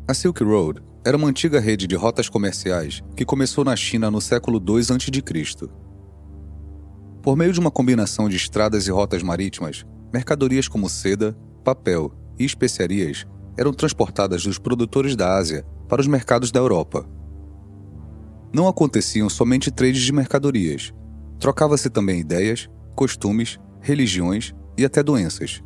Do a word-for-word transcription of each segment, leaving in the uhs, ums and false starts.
A Silk Road era uma antiga rede de rotas comerciais que começou na China no século dois antes de Cristo. Por meio de uma combinação de estradas e rotas marítimas, mercadorias como seda, papel e especiarias eram transportadas dos produtores da Ásia para os mercados da Europa. Não aconteciam somente trades de mercadorias, trocava-se também ideias, costumes, religiões e até doenças.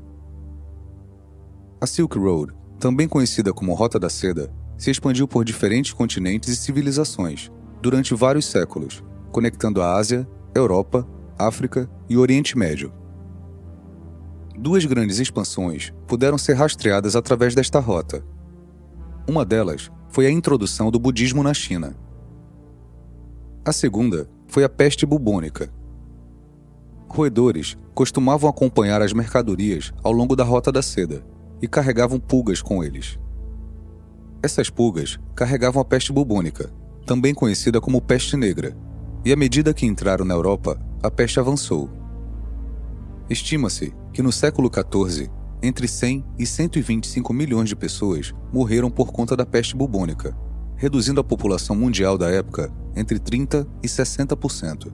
A Silk Road, também conhecida como Rota da Seda, se expandiu por diferentes continentes e civilizações durante vários séculos, conectando a Ásia, Europa, África e Oriente Médio. Duas grandes expansões puderam ser rastreadas através desta rota. Uma delas foi a introdução do budismo na China. A segunda foi a peste bubônica. Roedores costumavam acompanhar as mercadorias ao longo da Rota da Seda e carregavam pulgas com eles. Essas pulgas carregavam a peste bubônica, também conhecida como peste negra, e à medida que entraram na Europa, a peste avançou. Estima-se que no século quatorze, entre cem e cento e vinte e cinco milhões de pessoas morreram por conta da peste bubônica, reduzindo a população mundial da época entre trinta e sessenta por cento.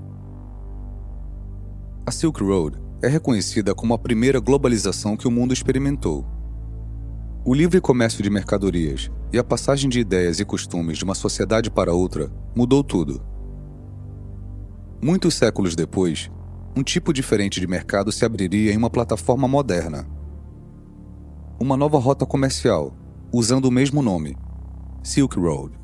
A Silk Road é reconhecida como a primeira globalização que o mundo experimentou. O livre comércio de mercadorias e a passagem de ideias e costumes de uma sociedade para outra mudou tudo. Muitos séculos depois, um tipo diferente de mercado se abriria em uma plataforma moderna. Uma nova rota comercial, usando o mesmo nome, Silk Road.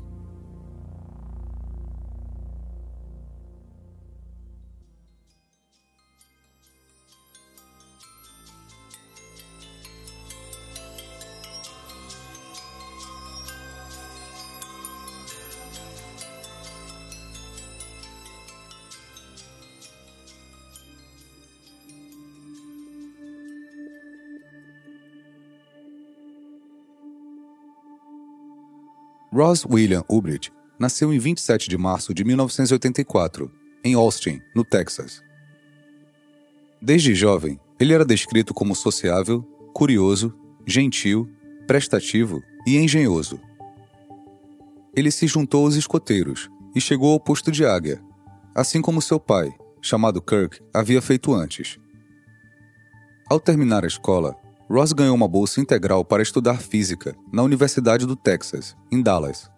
Ross William Ulbricht nasceu em vinte e sete de março de mil novecentos e oitenta e quatro, em Austin, no Texas. Desde jovem, ele era descrito como sociável, curioso, gentil, prestativo e engenhoso. Ele se juntou aos escoteiros e chegou ao posto de águia, assim como seu pai, chamado Kirk, havia feito antes. Ao terminar a escola, Ross ganhou uma bolsa integral para estudar física na Universidade do Texas, em Dallas.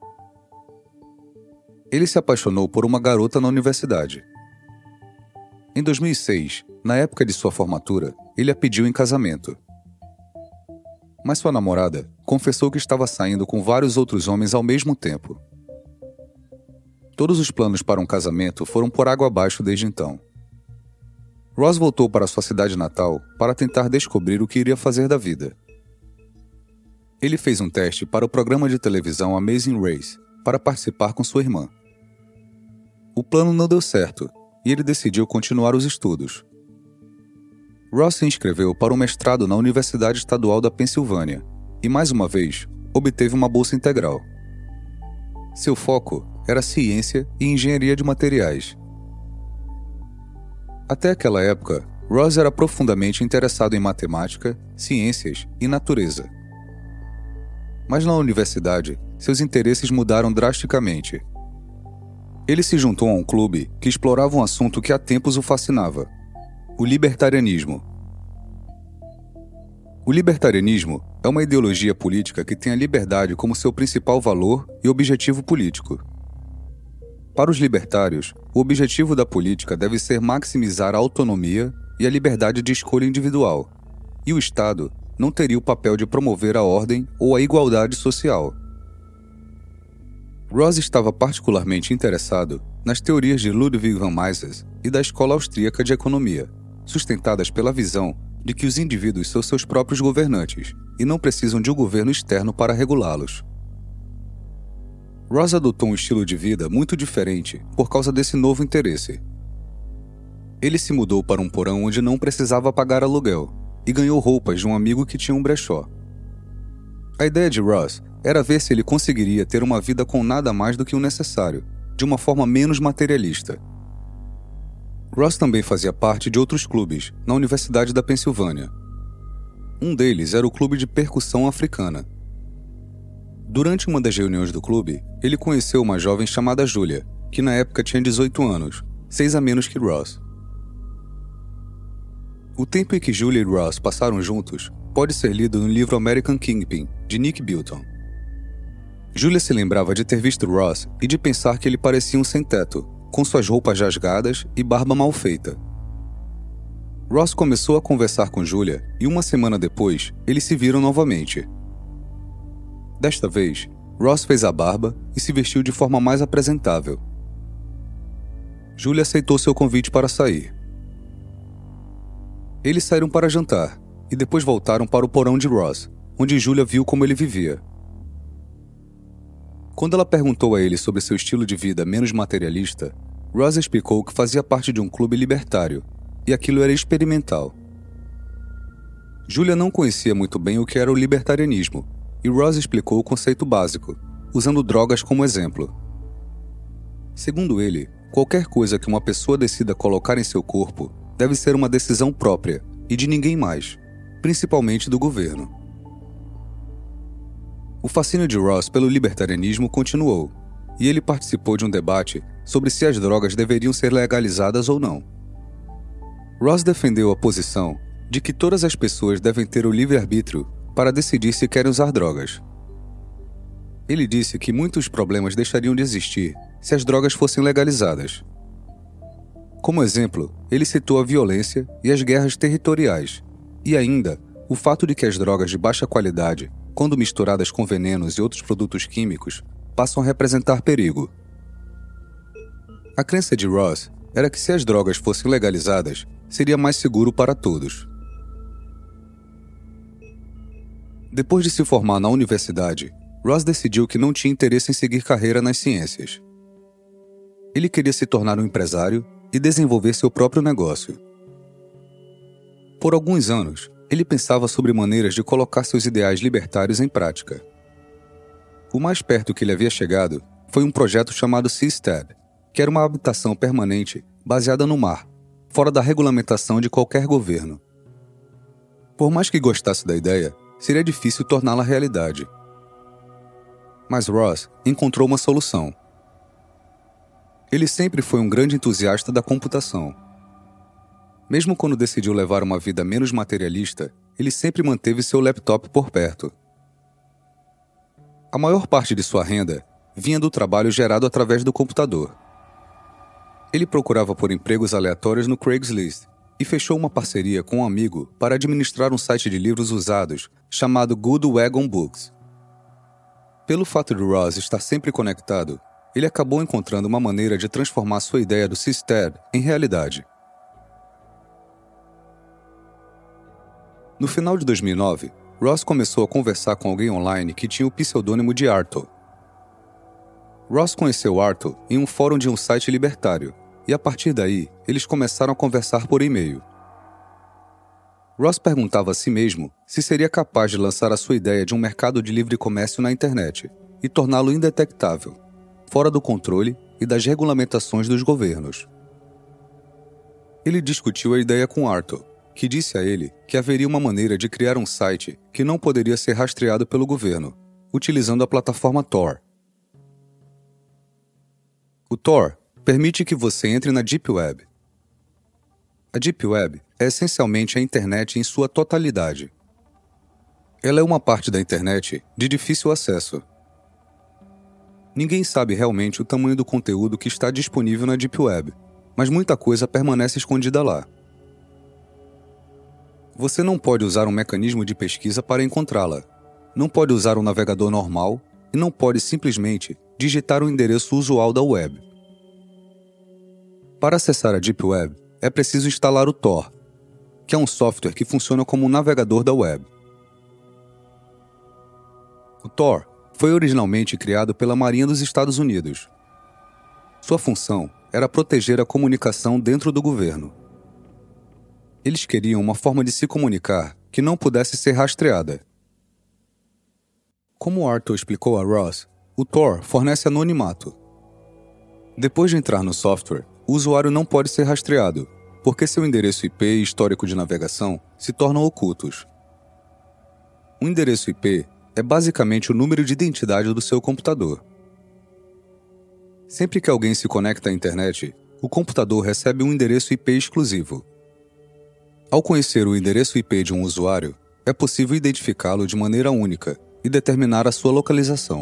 Ele se apaixonou por uma garota na universidade. Em dois mil e seis, na época de sua formatura, ele a pediu em casamento. Mas sua namorada confessou que estava saindo com vários outros homens ao mesmo tempo. Todos os planos para um casamento foram por água abaixo desde então. Ross voltou para sua cidade natal para tentar descobrir o que iria fazer da vida. Ele fez um teste para o programa de televisão Amazing Race para participar com sua irmã. O plano não deu certo e ele decidiu continuar os estudos. Ross se inscreveu para um mestrado na Universidade Estadual da Pensilvânia e, mais uma vez, obteve uma bolsa integral. Seu foco era ciência e engenharia de materiais. Até aquela época, Ross era profundamente interessado em matemática, ciências e natureza. Mas na universidade, seus interesses mudaram drasticamente. Ele se juntou a um clube que explorava um assunto que há tempos o fascinava: o libertarianismo. O libertarianismo é uma ideologia política que tem a liberdade como seu principal valor e objetivo político. Para os libertários, o objetivo da política deve ser maximizar a autonomia e a liberdade de escolha individual, e o Estado não teria o papel de promover a ordem ou a igualdade social. Ross estava particularmente interessado nas teorias de Ludwig von Mises e da Escola Austríaca de Economia, sustentadas pela visão de que os indivíduos são seus próprios governantes e não precisam de um governo externo para regulá-los. Ross adotou um estilo de vida muito diferente por causa desse novo interesse. Ele se mudou para um porão onde não precisava pagar aluguel e ganhou roupas de um amigo que tinha um brechó. A ideia de Ross era ver se ele conseguiria ter uma vida com nada mais do que o necessário, de uma forma menos materialista. Ross também fazia parte de outros clubes na Universidade da Pensilvânia. Um deles era o Clube de Percussão Africana. Durante uma das reuniões do clube, ele conheceu uma jovem chamada Julia, que na época tinha dezoito anos, seis a menos que Ross. O tempo em que Julia e Ross passaram juntos pode ser lido no livro American Kingpin, de Nick Bilton. Julia se lembrava de ter visto Ross e de pensar que ele parecia um sem-teto, com suas roupas rasgadas e barba mal feita. Ross começou a conversar com Julia e uma semana depois, eles se viram novamente. Desta vez, Ross fez a barba e se vestiu de forma mais apresentável. Julia aceitou seu convite para sair. Eles saíram para jantar e depois voltaram para o porão de Ross, onde Julia viu como ele vivia. Quando ela perguntou a ele sobre seu estilo de vida menos materialista, Ross explicou que fazia parte de um clube libertário e aquilo era experimental. Julia não conhecia muito bem o que era o libertarianismo e Ross explicou o conceito básico, usando drogas como exemplo. Segundo ele, qualquer coisa que uma pessoa decida colocar em seu corpo deve ser uma decisão própria e de ninguém mais, principalmente do governo. O fascínio de Ross pelo libertarianismo continuou, e ele participou de um debate sobre se as drogas deveriam ser legalizadas ou não. Ross defendeu a posição de que todas as pessoas devem ter o livre-arbítrio para decidir se querem usar drogas. Ele disse que muitos problemas deixariam de existir se as drogas fossem legalizadas. Como exemplo, ele citou a violência e as guerras territoriais, e ainda o fato de que as drogas de baixa qualidade, quando misturadas com venenos e outros produtos químicos, passam a representar perigo. A crença de Ross era que se as drogas fossem legalizadas, seria mais seguro para todos. Depois de se formar na universidade, Ross decidiu que não tinha interesse em seguir carreira nas ciências. Ele queria se tornar um empresário e desenvolver seu próprio negócio. Por alguns anos, ele pensava sobre maneiras de colocar seus ideais libertários em prática. O mais perto que ele havia chegado foi um projeto chamado Seastead, que era uma habitação permanente baseada no mar, fora da regulamentação de qualquer governo. Por mais que gostasse da ideia, seria difícil torná-la realidade. Mas Ross encontrou uma solução. Ele sempre foi um grande entusiasta da computação. Mesmo quando decidiu levar uma vida menos materialista, ele sempre manteve seu laptop por perto. A maior parte de sua renda vinha do trabalho gerado através do computador. Ele procurava por empregos aleatórios no Craigslist e fechou uma parceria com um amigo para administrar um site de livros usados chamado Good Wagon Books. Pelo fato de Ross estar sempre conectado, ele acabou encontrando uma maneira de transformar sua ideia do Seastead em realidade. No final de dois mil e nove, Ross começou a conversar com alguém online que tinha o pseudônimo de Arthur. Ross conheceu Arthur em um fórum de um site libertário, e a partir daí, eles começaram a conversar por e-mail. Ross perguntava a si mesmo se seria capaz de lançar a sua ideia de um mercado de livre comércio na internet e torná-lo indetectável, fora do controle e das regulamentações dos governos. Ele discutiu a ideia com Arthur, que disse a ele que haveria uma maneira de criar um site que não poderia ser rastreado pelo governo, utilizando a plataforma Tor. O Tor permite que você entre na Deep Web. A Deep Web é essencialmente a internet em sua totalidade. Ela é uma parte da internet de difícil acesso. Ninguém sabe realmente o tamanho do conteúdo que está disponível na Deep Web, mas muita coisa permanece escondida lá. Você não pode usar um mecanismo de pesquisa para encontrá-la, não pode usar um navegador normal e não pode simplesmente digitar o endereço usual da web. Para acessar a Deep Web, é preciso instalar o Tor, que é um software que funciona como um navegador da web. O Tor foi originalmente criado pela Marinha dos Estados Unidos. Sua função era proteger a comunicação dentro do governo. Eles queriam uma forma de se comunicar que não pudesse ser rastreada. Como Arthur explicou a Ross, o Tor fornece anonimato. Depois de entrar no software, o usuário não pode ser rastreado, porque seu endereço I P e histórico de navegação se tornam ocultos. Um endereço I P é basicamente o número de identidade do seu computador. Sempre que alguém se conecta à internet, o computador recebe um endereço I P exclusivo. Ao conhecer o endereço I P de um usuário, é possível identificá-lo de maneira única e determinar a sua localização.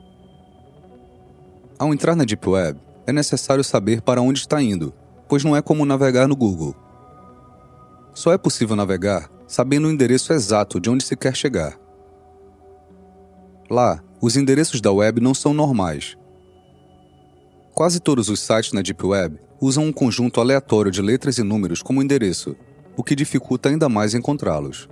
Ao entrar na Deep Web, é necessário saber para onde está indo, pois não é como navegar no Google. Só é possível navegar sabendo o endereço exato de onde se quer chegar. Lá, os endereços da web não são normais. Quase todos os sites na Deep Web usam um conjunto aleatório de letras e números como endereço, o que dificulta ainda mais encontrá-los.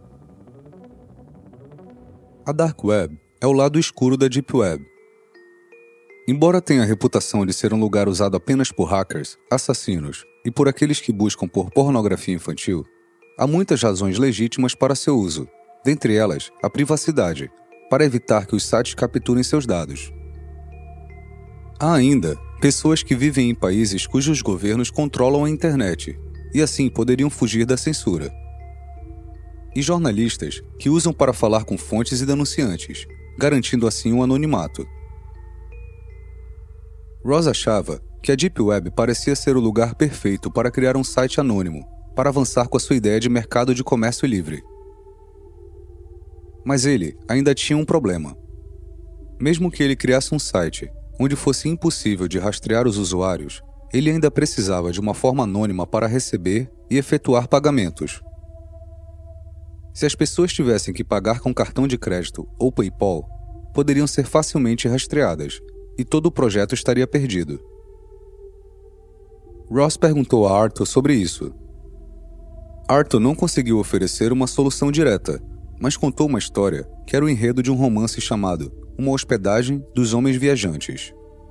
A Dark Web é o lado escuro da Deep Web. Embora tenha a reputação de ser um lugar usado apenas por hackers, assassinos e por aqueles que buscam por pornografia infantil, há muitas razões legítimas para seu uso, dentre elas a privacidade, para evitar que os sites capturem seus dados. Há ainda pessoas que vivem em países cujos governos controlam a internet e assim poderiam fugir da censura. E jornalistas que usam para falar com fontes e denunciantes, garantindo assim o anonimato. Ross achava que a Deep Web parecia ser o lugar perfeito para criar um site anônimo, para avançar com a sua ideia de mercado de comércio livre. Mas ele ainda tinha um problema. Mesmo que ele criasse um site onde fosse impossível de rastrear os usuários, ele ainda precisava de uma forma anônima para receber e efetuar pagamentos. Se as pessoas tivessem que pagar com cartão de crédito ou PayPal, poderiam ser facilmente rastreadas, e todo o projeto estaria perdido. Ross perguntou a Arthur sobre isso. Arthur não conseguiu oferecer uma solução direta, mas contou uma história que era o enredo de um romance chamado Uma Hospedagem dos Homens Viajantes.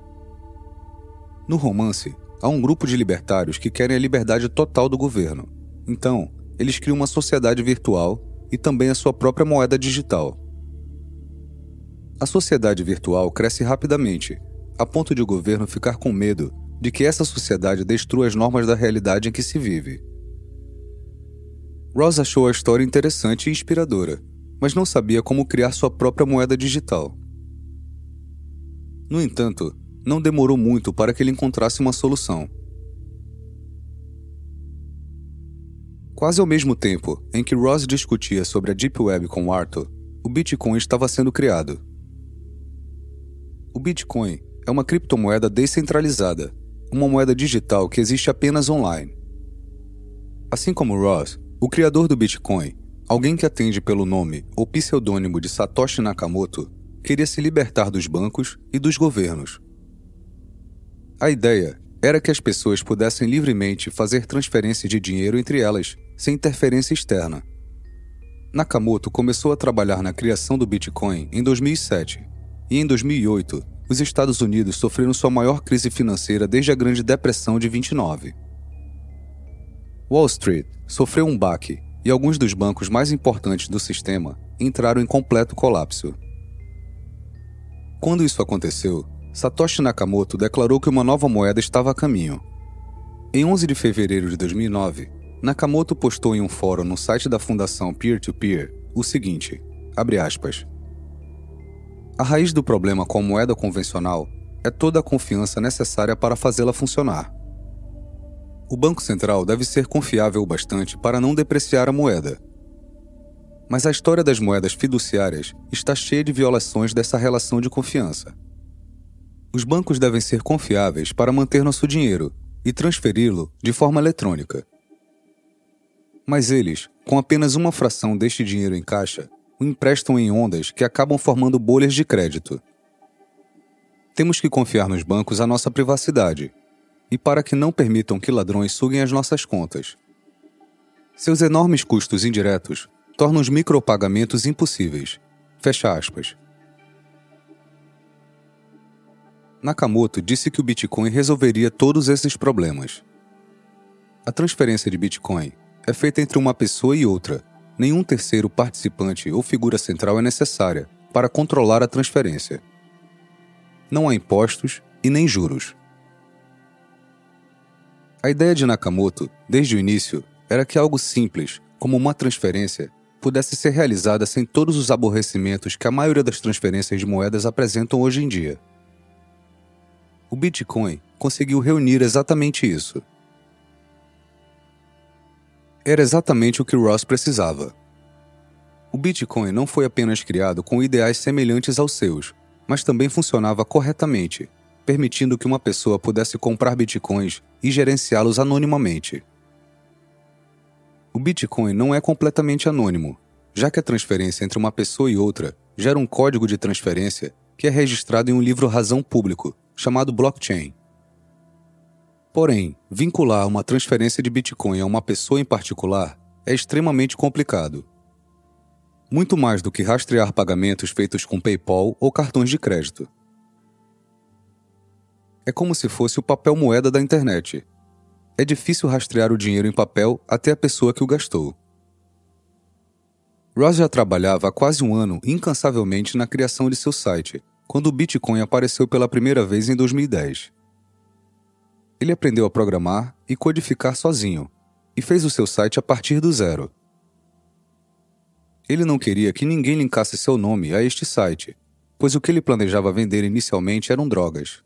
No romance, há um grupo de libertários que querem a liberdade total do governo. Então, eles criam uma sociedade virtual e também a sua própria moeda digital. A sociedade virtual cresce rapidamente, a ponto de o governo ficar com medo de que essa sociedade destrua as normas da realidade em que se vive. Ross achou a história interessante e inspiradora, mas não sabia como criar sua própria moeda digital. No entanto, não demorou muito para que ele encontrasse uma solução. Quase ao mesmo tempo em que Ross discutia sobre a Deep Web com Arthur, o Bitcoin estava sendo criado. O Bitcoin é uma criptomoeda descentralizada, uma moeda digital que existe apenas online. Assim como Ross, o criador do Bitcoin, alguém que atende pelo nome ou pseudônimo de Satoshi Nakamoto, queria se libertar dos bancos e dos governos. A ideia era que as pessoas pudessem livremente fazer transferência de dinheiro entre elas, sem interferência externa. Nakamoto começou a trabalhar na criação do Bitcoin em dois mil e sete, e em dois mil e oito, os Estados Unidos sofreram sua maior crise financeira desde a Grande Depressão de vinte e nove. Wall Street sofreu um baque e alguns dos bancos mais importantes do sistema entraram em completo colapso. Quando isso aconteceu, Satoshi Nakamoto declarou que uma nova moeda estava a caminho. Em onze de fevereiro de dois mil e nove, Nakamoto postou em um fórum no site da fundação Peer-to-Peer o seguinte, abre aspas, a raiz do problema com a moeda convencional é toda a confiança necessária para fazê-la funcionar. O Banco Central deve ser confiável o bastante para não depreciar a moeda. Mas a história das moedas fiduciárias está cheia de violações dessa relação de confiança. Os bancos devem ser confiáveis para manter nosso dinheiro e transferi-lo de forma eletrônica. Mas eles, com apenas uma fração deste dinheiro em caixa, o emprestam em ondas que acabam formando bolhas de crédito. Temos que confiar nos bancos a nossa privacidade, e para que não permitam que ladrões suguem as nossas contas. Seus enormes custos indiretos tornam os micropagamentos impossíveis. Fecha aspas. Nakamoto disse que o Bitcoin resolveria todos esses problemas. A transferência de Bitcoin é feita entre uma pessoa e outra. Nenhum terceiro participante ou figura central é necessária para controlar a transferência. Não há impostos e nem juros. A ideia de Nakamoto, desde o início, era que algo simples, como uma transferência, pudesse ser realizada sem todos os aborrecimentos que a maioria das transferências de moedas apresentam hoje em dia. O Bitcoin conseguiu reunir exatamente isso. Era exatamente o que Ross precisava. O Bitcoin não foi apenas criado com ideais semelhantes aos seus, mas também funcionava corretamente, permitindo que uma pessoa pudesse comprar bitcoins e gerenciá-los anonimamente. O Bitcoin não é completamente anônimo, já que a transferência entre uma pessoa e outra gera um código de transferência que é registrado em um livro-razão público, chamado blockchain. Porém, vincular uma transferência de Bitcoin a uma pessoa em particular é extremamente complicado. Muito mais do que rastrear pagamentos feitos com PayPal ou cartões de crédito. É como se fosse o papel moeda da internet. É difícil rastrear o dinheiro em papel até a pessoa que o gastou. Ross já trabalhava há quase um ano incansavelmente na criação de seu site, quando o Bitcoin apareceu pela primeira vez em dois mil e dez. Ele aprendeu a programar e codificar sozinho, e fez o seu site a partir do zero. Ele não queria que ninguém linkasse seu nome a este site, pois o que ele planejava vender inicialmente eram drogas.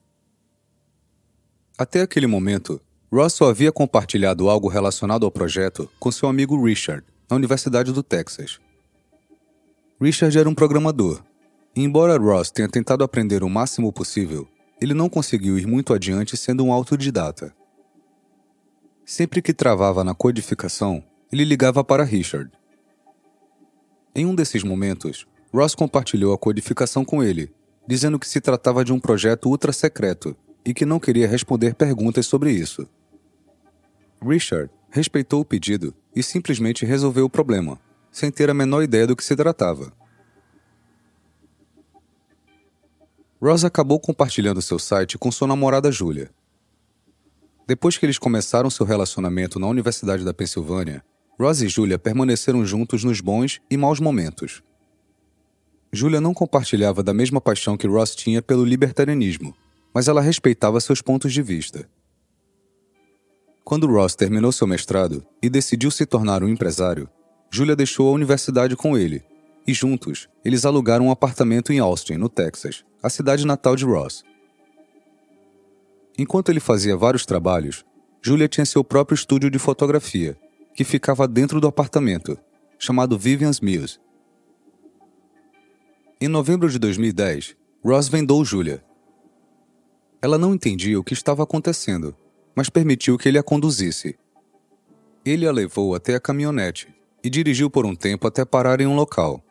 Até aquele momento, Ross só havia compartilhado algo relacionado ao projeto com seu amigo Richard, na Universidade do Texas. Richard era um programador, e embora Ross tenha tentado aprender o máximo possível, ele não conseguiu ir muito adiante sendo um autodidata. Sempre que travava na codificação, ele ligava para Richard. Em um desses momentos, Ross compartilhou a codificação com ele, dizendo que se tratava de um projeto ultra secreto e que não queria responder perguntas sobre isso. Richard respeitou o pedido e simplesmente resolveu o problema, sem ter a menor ideia do que se tratava. Ross acabou compartilhando seu site com sua namorada Julia. Depois que eles começaram seu relacionamento na Universidade da Pensilvânia, Ross e Julia permaneceram juntos nos bons e maus momentos. Julia não compartilhava da mesma paixão que Ross tinha pelo libertarianismo, mas ela respeitava seus pontos de vista. Quando Ross terminou seu mestrado e decidiu se tornar um empresário, Julia deixou a universidade com ele, e juntos, eles alugaram um apartamento em Austin, no Texas, a cidade natal de Ross. Enquanto ele fazia vários trabalhos, Julia tinha seu próprio estúdio de fotografia, que ficava dentro do apartamento, chamado Vivian's Muse. Em novembro de dois mil e dez, Ross vendou Julia. Ela não entendia o que estava acontecendo, mas permitiu que ele a conduzisse. Ele a levou até a caminhonete e dirigiu por um tempo até parar em um local.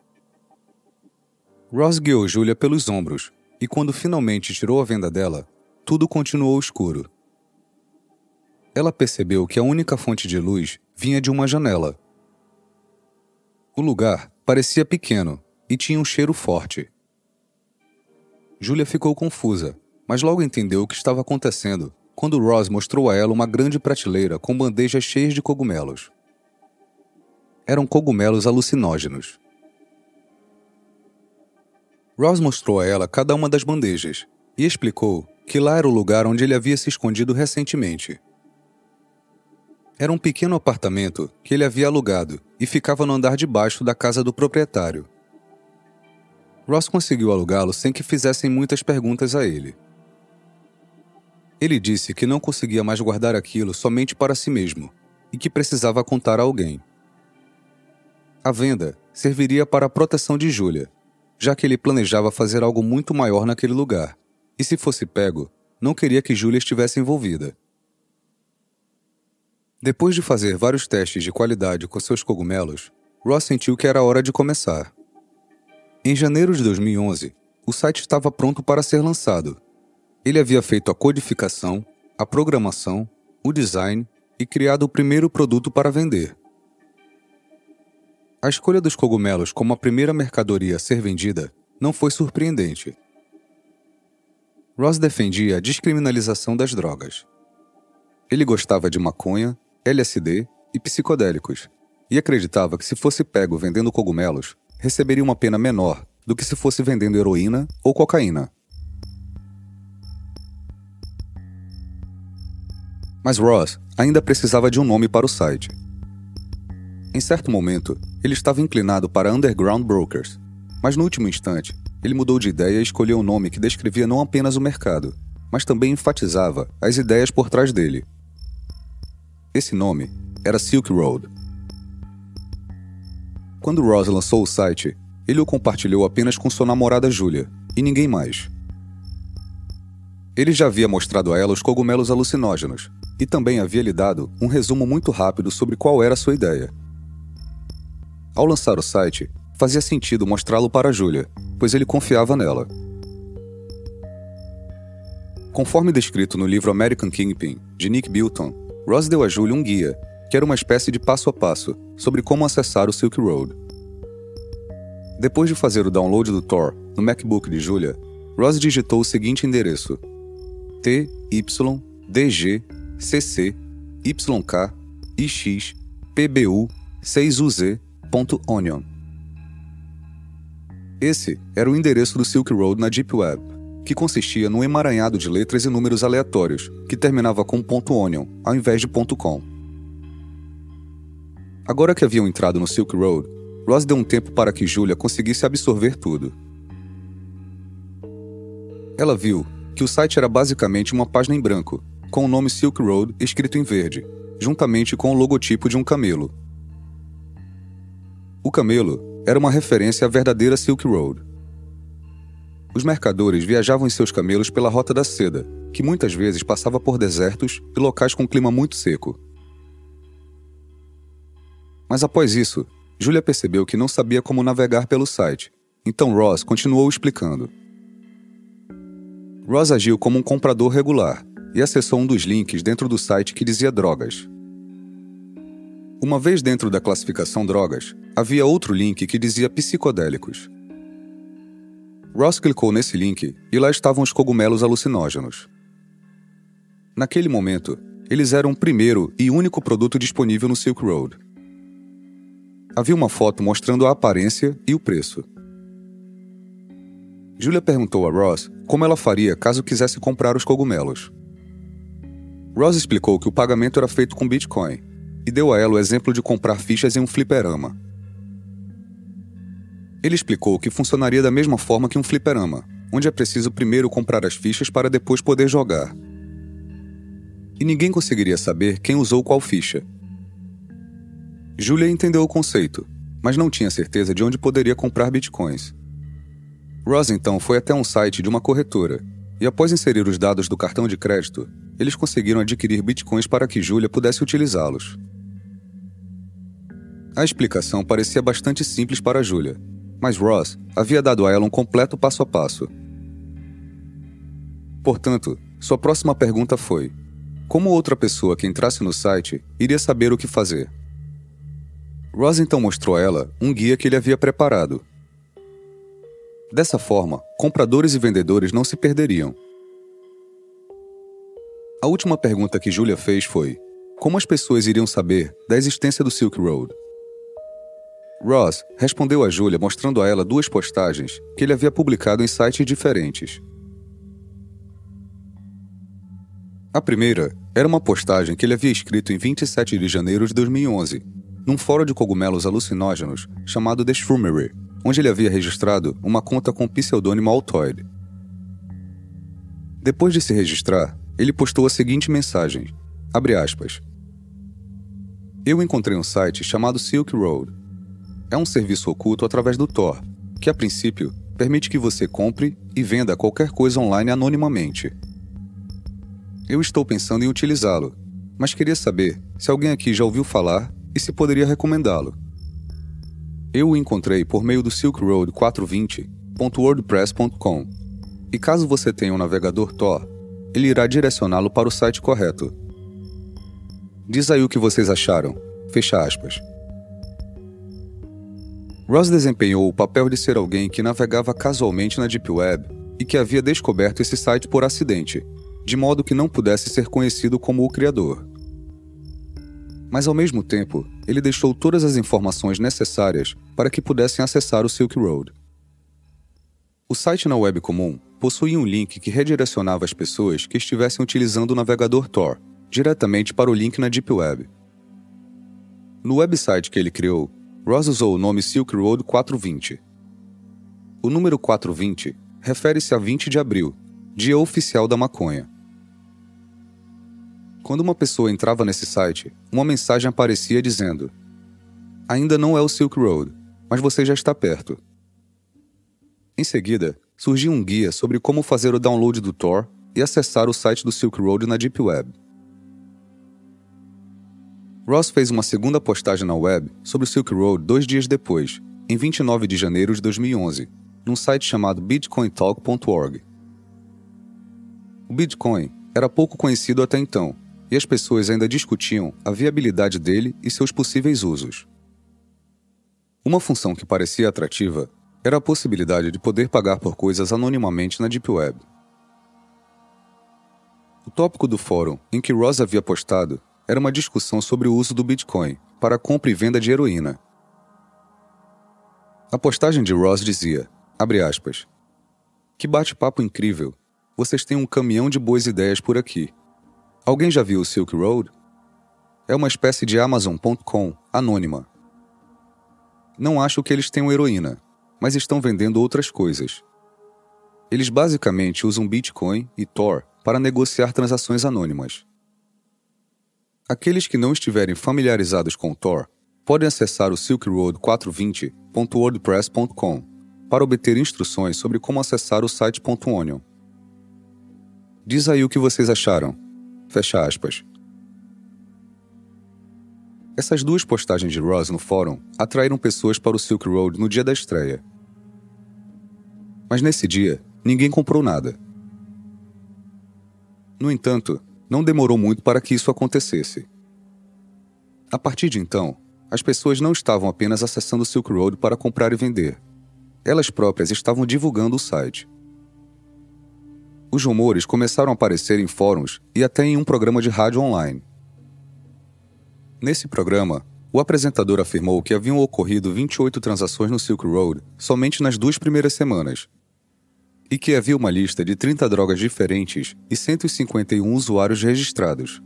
Ross guiou Julia pelos ombros, e quando finalmente tirou a venda dela, tudo continuou escuro. Ela percebeu que a única fonte de luz vinha de uma janela. O lugar parecia pequeno e tinha um cheiro forte. Julia ficou confusa, mas logo entendeu o que estava acontecendo quando Ross mostrou a ela uma grande prateleira com bandejas cheias de cogumelos. Eram cogumelos alucinógenos. Ross mostrou a ela cada uma das bandejas e explicou que lá era o lugar onde ele havia se escondido recentemente. Era um pequeno apartamento que ele havia alugado e ficava no andar de baixo da casa do proprietário. Ross conseguiu alugá-lo sem que fizessem muitas perguntas a ele. Ele disse que não conseguia mais guardar aquilo somente para si mesmo e que precisava contar a alguém. A venda serviria para a proteção de Julia, já que ele planejava fazer algo muito maior naquele lugar, e se fosse pego, não queria que Julia estivesse envolvida. Depois de fazer vários testes de qualidade com seus cogumelos, Ross sentiu que era hora de começar. Em janeiro de dois mil e onze, o site estava pronto para ser lançado. Ele havia feito a codificação, a programação, o design e criado o primeiro produto para vender. A escolha dos cogumelos como a primeira mercadoria a ser vendida não foi surpreendente. Ross defendia a descriminalização das drogas. Ele gostava de maconha, L S D e psicodélicos, e acreditava que se fosse pego vendendo cogumelos, receberia uma pena menor do que se fosse vendendo heroína ou cocaína. Mas Ross ainda precisava de um nome para o site. Em certo momento, ele estava inclinado para Underground Brokers, mas no último instante, ele mudou de ideia e escolheu um nome que descrevia não apenas o mercado, mas também enfatizava as ideias por trás dele. Esse nome era Silk Road. Quando Ross lançou o site, ele o compartilhou apenas com sua namorada Julia, e ninguém mais. Ele já havia mostrado a ela os cogumelos alucinógenos, e também havia lhe dado um resumo muito rápido sobre qual era a sua ideia. Ao lançar o site, fazia sentido mostrá-lo para Julia, pois ele confiava nela. Conforme descrito no livro American Kingpin, de Nick Bilton, Ross deu a Julia um guia, que era uma espécie de passo a passo, sobre como acessar o Silk Road. Depois de fazer o download do Tor no MacBook de Julia, Ross digitou o seguinte endereço: t y d g c c y k i x p b u seis u z ponto onion. Esse era o endereço do Silk Road na Deep Web, que consistia num emaranhado de letras e números aleatórios, que terminava com .onion, ao invés de .com. Agora que haviam entrado no Silk Road, Ross deu um tempo para que Julia conseguisse absorver tudo. Ela viu que o site era basicamente uma página em branco, com o nome Silk Road escrito em verde, juntamente com o logotipo de um camelo. O camelo era uma referência à verdadeira Silk Road. Os mercadores viajavam em seus camelos pela Rota da Seda, que muitas vezes passava por desertos e locais com clima muito seco. Mas após isso, Julia percebeu que não sabia como navegar pelo site, então Ross continuou explicando. Ross agiu como um comprador regular e acessou um dos links dentro do site que dizia drogas. Uma vez dentro da classificação drogas, havia outro link que dizia psicodélicos. Ross clicou nesse link e lá estavam os cogumelos alucinógenos. Naquele momento, eles eram o primeiro e único produto disponível no Silk Road. Havia uma foto mostrando a aparência e o preço. Julia perguntou a Ross como ela faria caso quisesse comprar os cogumelos. Ross explicou que o pagamento era feito com Bitcoin e deu a ela o exemplo de comprar fichas em um fliperama. Ele explicou que funcionaria da mesma forma que um fliperama, onde é preciso primeiro comprar as fichas para depois poder jogar. E ninguém conseguiria saber quem usou qual ficha. Julia entendeu o conceito, mas não tinha certeza de onde poderia comprar bitcoins. Ross então foi até um site de uma corretora, e após inserir os dados do cartão de crédito, eles conseguiram adquirir bitcoins para que Julia pudesse utilizá-los. A explicação parecia bastante simples para Julia, mas Ross havia dado a ela um completo passo a passo. Portanto, sua próxima pergunta foi: como outra pessoa que entrasse no site iria saber o que fazer? Ross então mostrou a ela um guia que ele havia preparado. Dessa forma, compradores e vendedores não se perderiam. A última pergunta que Julia fez foi: como as pessoas iriam saber da existência do Silk Road? Ross respondeu a Julia mostrando a ela duas postagens que ele havia publicado em sites diferentes. A primeira era uma postagem que ele havia escrito em vinte e sete de janeiro de dois mil e onze, num fórum de cogumelos alucinógenos chamado The Shroomery, onde ele havia registrado uma conta com o pseudônimo Altoid. Depois de se registrar, ele postou a seguinte mensagem, abre aspas, eu encontrei um site chamado Silk Road. É um serviço oculto através do Tor, que a princípio permite que você compre e venda qualquer coisa online anonimamente. Eu estou pensando em utilizá-lo, mas queria saber se alguém aqui já ouviu falar e se poderia recomendá-lo. Eu o encontrei por meio do silk road quatrocentos e vinte ponto wordpress ponto com e caso você tenha um navegador Tor, ele irá direcioná-lo para o site correto. Diz aí o que vocês acharam. Fecha aspas. Ross desempenhou o papel de ser alguém que navegava casualmente na Deep Web e que havia descoberto esse site por acidente, de modo que não pudesse ser conhecido como o criador. Mas ao mesmo tempo, ele deixou todas as informações necessárias para que pudessem acessar o Silk Road. O site na web comum possuía um link que redirecionava as pessoas que estivessem utilizando o navegador Tor diretamente para o link na Deep Web. No website que ele criou, Ross usou o nome Silk Road quatrocentos e vinte. O número quatrocentos e vinte refere-se a vinte de abril, dia oficial da maconha. Quando uma pessoa entrava nesse site, uma mensagem aparecia dizendo: "Ainda não é o Silk Road, mas você já está perto." Em seguida, surgiu um guia sobre como fazer o download do Tor e acessar o site do Silk Road na Deep Web. Ross fez uma segunda postagem na web sobre o Silk Road dois dias depois, em vinte e nove de janeiro de dois mil e onze, num site chamado bitcoin talk ponto org. O Bitcoin era pouco conhecido até então, e as pessoas ainda discutiam a viabilidade dele e seus possíveis usos. Uma função que parecia atrativa era a possibilidade de poder pagar por coisas anonimamente na Deep Web. O tópico do fórum em que Ross havia postado era uma discussão sobre o uso do Bitcoin para a compra e venda de heroína. A postagem de Ross dizia, abre aspas, "Que bate-papo incrível! Vocês têm um caminhão de boas ideias por aqui. Alguém já viu o Silk Road? É uma espécie de Amazon ponto com anônima. Não acho que eles tenham heroína, mas estão vendendo outras coisas. Eles basicamente usam Bitcoin e Tor para negociar transações anônimas. Aqueles que não estiverem familiarizados com Tor podem acessar o silk road quatrocentos e vinte ponto wordpress ponto com para obter instruções sobre como acessar o site .onion. Diz aí o que vocês acharam." Fecha aspas. Essas duas postagens de Ross no fórum atraíram pessoas para o Silk Road no dia da estreia. Mas nesse dia, ninguém comprou nada. No entanto, não demorou muito para que isso acontecesse. A partir de então, as pessoas não estavam apenas acessando o Silk Road para comprar e vender. Elas próprias estavam divulgando o site. Os rumores começaram a aparecer em fóruns e até em um programa de rádio online. Nesse programa, o apresentador afirmou que haviam ocorrido vinte e oito transações no Silk Road somente nas duas primeiras semanas, e que havia uma lista de trinta drogas diferentes e cento e cinquenta e um usuários registrados.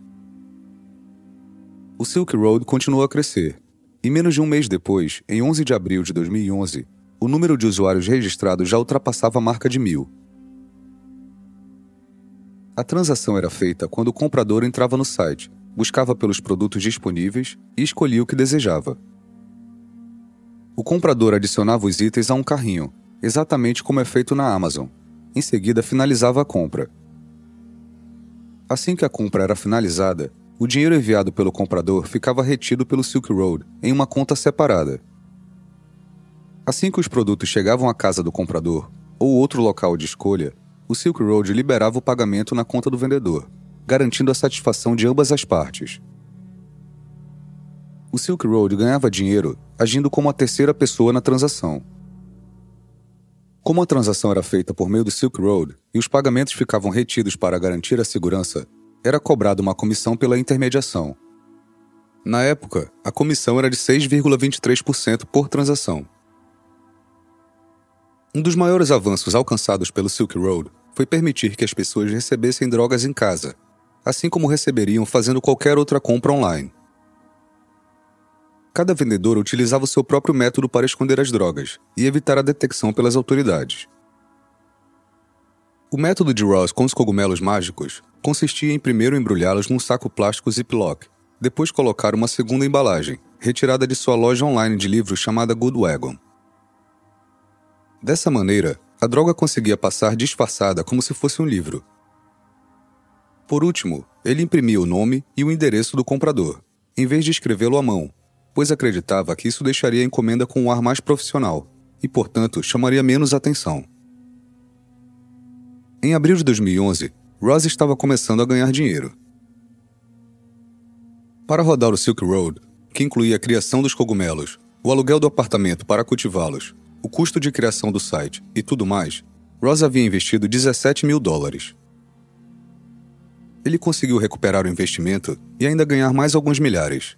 O Silk Road continuou a crescer, e menos de um mês depois, em onze de abril de dois mil e onze, o número de usuários registrados já ultrapassava a marca de mil. A transação era feita quando o comprador entrava no site, buscava pelos produtos disponíveis e escolhia o que desejava. O comprador adicionava os itens a um carrinho, exatamente como é feito na Amazon. Em seguida, finalizava a compra. Assim que a compra era finalizada, o dinheiro enviado pelo comprador ficava retido pelo Silk Road em uma conta separada. Assim que os produtos chegavam à casa do comprador ou outro local de escolha, o Silk Road liberava o pagamento na conta do vendedor, garantindo a satisfação de ambas as partes. O Silk Road ganhava dinheiro agindo como a terceira pessoa na transação. Como a transação era feita por meio do Silk Road e os pagamentos ficavam retidos para garantir a segurança, era cobrada uma comissão pela intermediação. Na época, a comissão era de seis vírgula vinte e três por cento por transação. Um dos maiores avanços alcançados pelo Silk Road foi permitir que as pessoas recebessem drogas em casa, assim como receberiam fazendo qualquer outra compra online. Cada vendedor utilizava o seu próprio método para esconder as drogas e evitar a detecção pelas autoridades. O método de Ross com os cogumelos mágicos consistia em primeiro embrulhá-los num saco plástico Ziploc, depois colocar uma segunda embalagem, retirada de sua loja online de livros chamada Good Wagon. Dessa maneira, a droga conseguia passar disfarçada como se fosse um livro. Por último, ele imprimia o nome e o endereço do comprador, em vez de escrevê-lo à mão, pois acreditava que isso deixaria a encomenda com um ar mais profissional e, portanto, chamaria menos atenção. Em abril de dois mil e onze, Ross estava começando a ganhar dinheiro. Para rodar o Silk Road, que incluía a criação dos cogumelos, o aluguel do apartamento para cultivá-los, o custo de criação do site e tudo mais, Ross havia investido dezessete mil dólares. Ele conseguiu recuperar o investimento e ainda ganhar mais alguns milhares.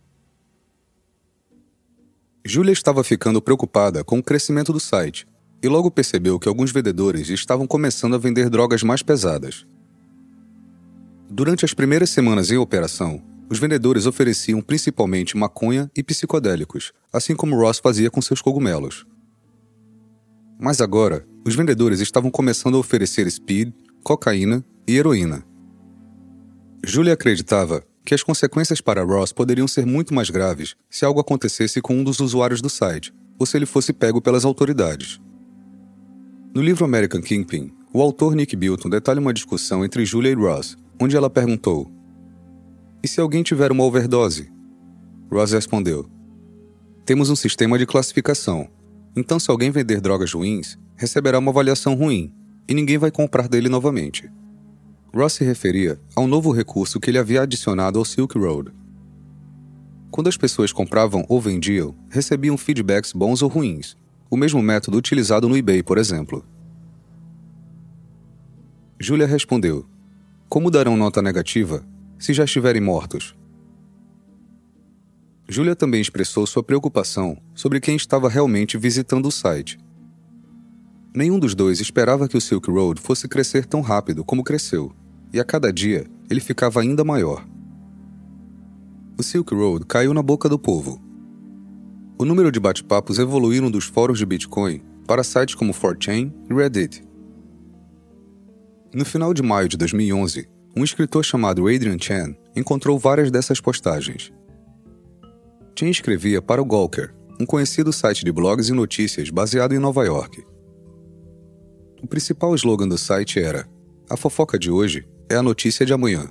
Julia estava ficando preocupada com o crescimento do site e logo percebeu que alguns vendedores estavam começando a vender drogas mais pesadas. Durante as primeiras semanas em operação, os vendedores ofereciam principalmente maconha e psicodélicos, assim como Ross fazia com seus cogumelos. Mas agora, os vendedores estavam começando a oferecer speed, cocaína e heroína. Julia acreditava que as consequências para Ross poderiam ser muito mais graves se algo acontecesse com um dos usuários do site, ou se ele fosse pego pelas autoridades. No livro American Kingpin, o autor Nick Bilton detalha uma discussão entre Julia e Ross, onde ela perguntou: "E se alguém tiver uma overdose?" Ross respondeu: "Temos um sistema de classificação, então se alguém vender drogas ruins, receberá uma avaliação ruim, e ninguém vai comprar dele novamente." Ross se referia a um novo recurso que ele havia adicionado ao Silk Road. Quando as pessoas compravam ou vendiam, recebiam feedbacks bons ou ruins, o mesmo método utilizado no eBay, por exemplo. Julia respondeu: "Como darão nota negativa se já estiverem mortos?" Julia também expressou sua preocupação sobre quem estava realmente visitando o site. Nenhum dos dois esperava que o Silk Road fosse crescer tão rápido como cresceu, e a cada dia ele ficava ainda maior. O Silk Road caiu na boca do povo. O número de bate-papos evoluíram dos fóruns de Bitcoin para sites como four chan e Reddit. No final de maio de dois mil e onze, um escritor chamado Adrian Chan encontrou várias dessas postagens. Chan escrevia para o Gawker, um conhecido site de blogs e notícias baseado em Nova York. O principal slogan do site era: "A fofoca de hoje é a notícia de amanhã."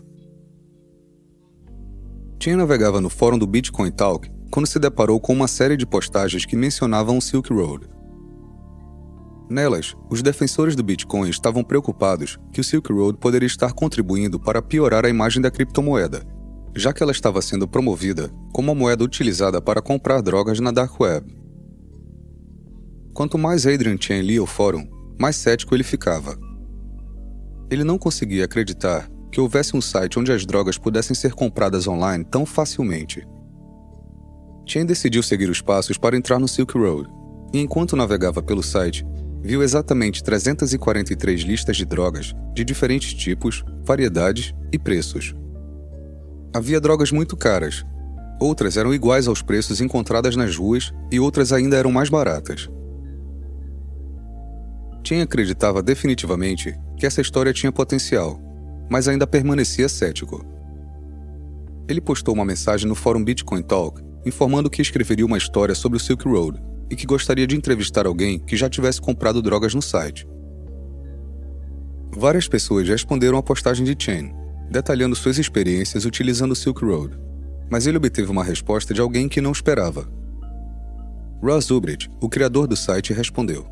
Chan navegava no fórum do Bitcoin Talk quando se deparou com uma série de postagens que mencionavam o Silk Road. Nelas, os defensores do Bitcoin estavam preocupados que o Silk Road poderia estar contribuindo para piorar a imagem da criptomoeda, já que ela estava sendo promovida como uma moeda utilizada para comprar drogas na Dark Web. Quanto mais Adrian Chan lia o fórum, mais cético ele ficava. Ele não conseguia acreditar que houvesse um site onde as drogas pudessem ser compradas online tão facilmente. Chan decidiu seguir os passos para entrar no Silk Road, e enquanto navegava pelo site, viu exatamente trezentas e quarenta e três listas de drogas de diferentes tipos, variedades e preços. Havia drogas muito caras, outras eram iguais aos preços encontradas nas ruas e outras ainda eram mais baratas. Chan acreditava definitivamente que essa história tinha potencial, mas ainda permanecia cético. Ele postou uma mensagem no fórum Bitcoin Talk informando que escreveria uma história sobre o Silk Road e que gostaria de entrevistar alguém que já tivesse comprado drogas no site. Várias pessoas responderam à postagem de Chan, detalhando suas experiências utilizando o Silk Road, mas ele obteve uma resposta de alguém que não esperava. Ross Ulbricht, o criador do site, respondeu.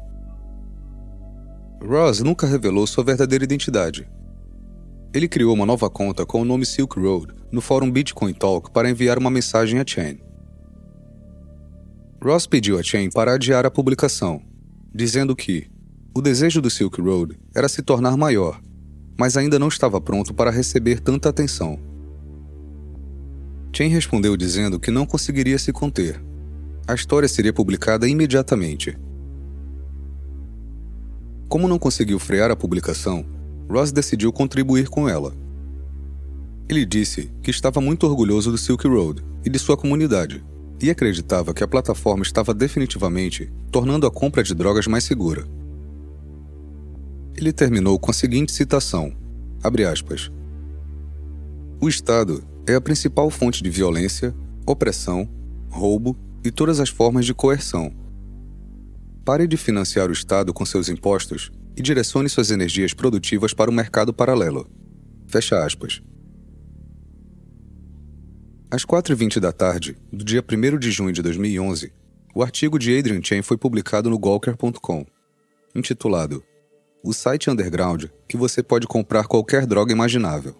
Ross nunca revelou sua verdadeira identidade. Ele criou uma nova conta com o nome Silk Road no fórum Bitcoin Talk para enviar uma mensagem a Chan. Ross pediu a Chan para adiar a publicação, dizendo que o desejo do Silk Road era se tornar maior, mas ainda não estava pronto para receber tanta atenção. Chan respondeu dizendo que não conseguiria se conter. A história seria publicada imediatamente. Como não conseguiu frear a publicação, Ross decidiu contribuir com ela. Ele disse que estava muito orgulhoso do Silk Road e de sua comunidade, e acreditava que a plataforma estava definitivamente tornando a compra de drogas mais segura. Ele terminou com a seguinte citação, abre aspas, "O Estado é a principal fonte de violência, opressão, roubo e todas as formas de coerção. Pare de financiar o Estado com seus impostos e direcione suas energias produtivas para o mercado paralelo." Fecha aspas. Às quatro e vinte da tarde, do dia primeiro de junho de dois mil e onze, o artigo de Adrian Chan foi publicado no Gawker ponto com, intitulado "O site underground que você pode comprar qualquer droga imaginável."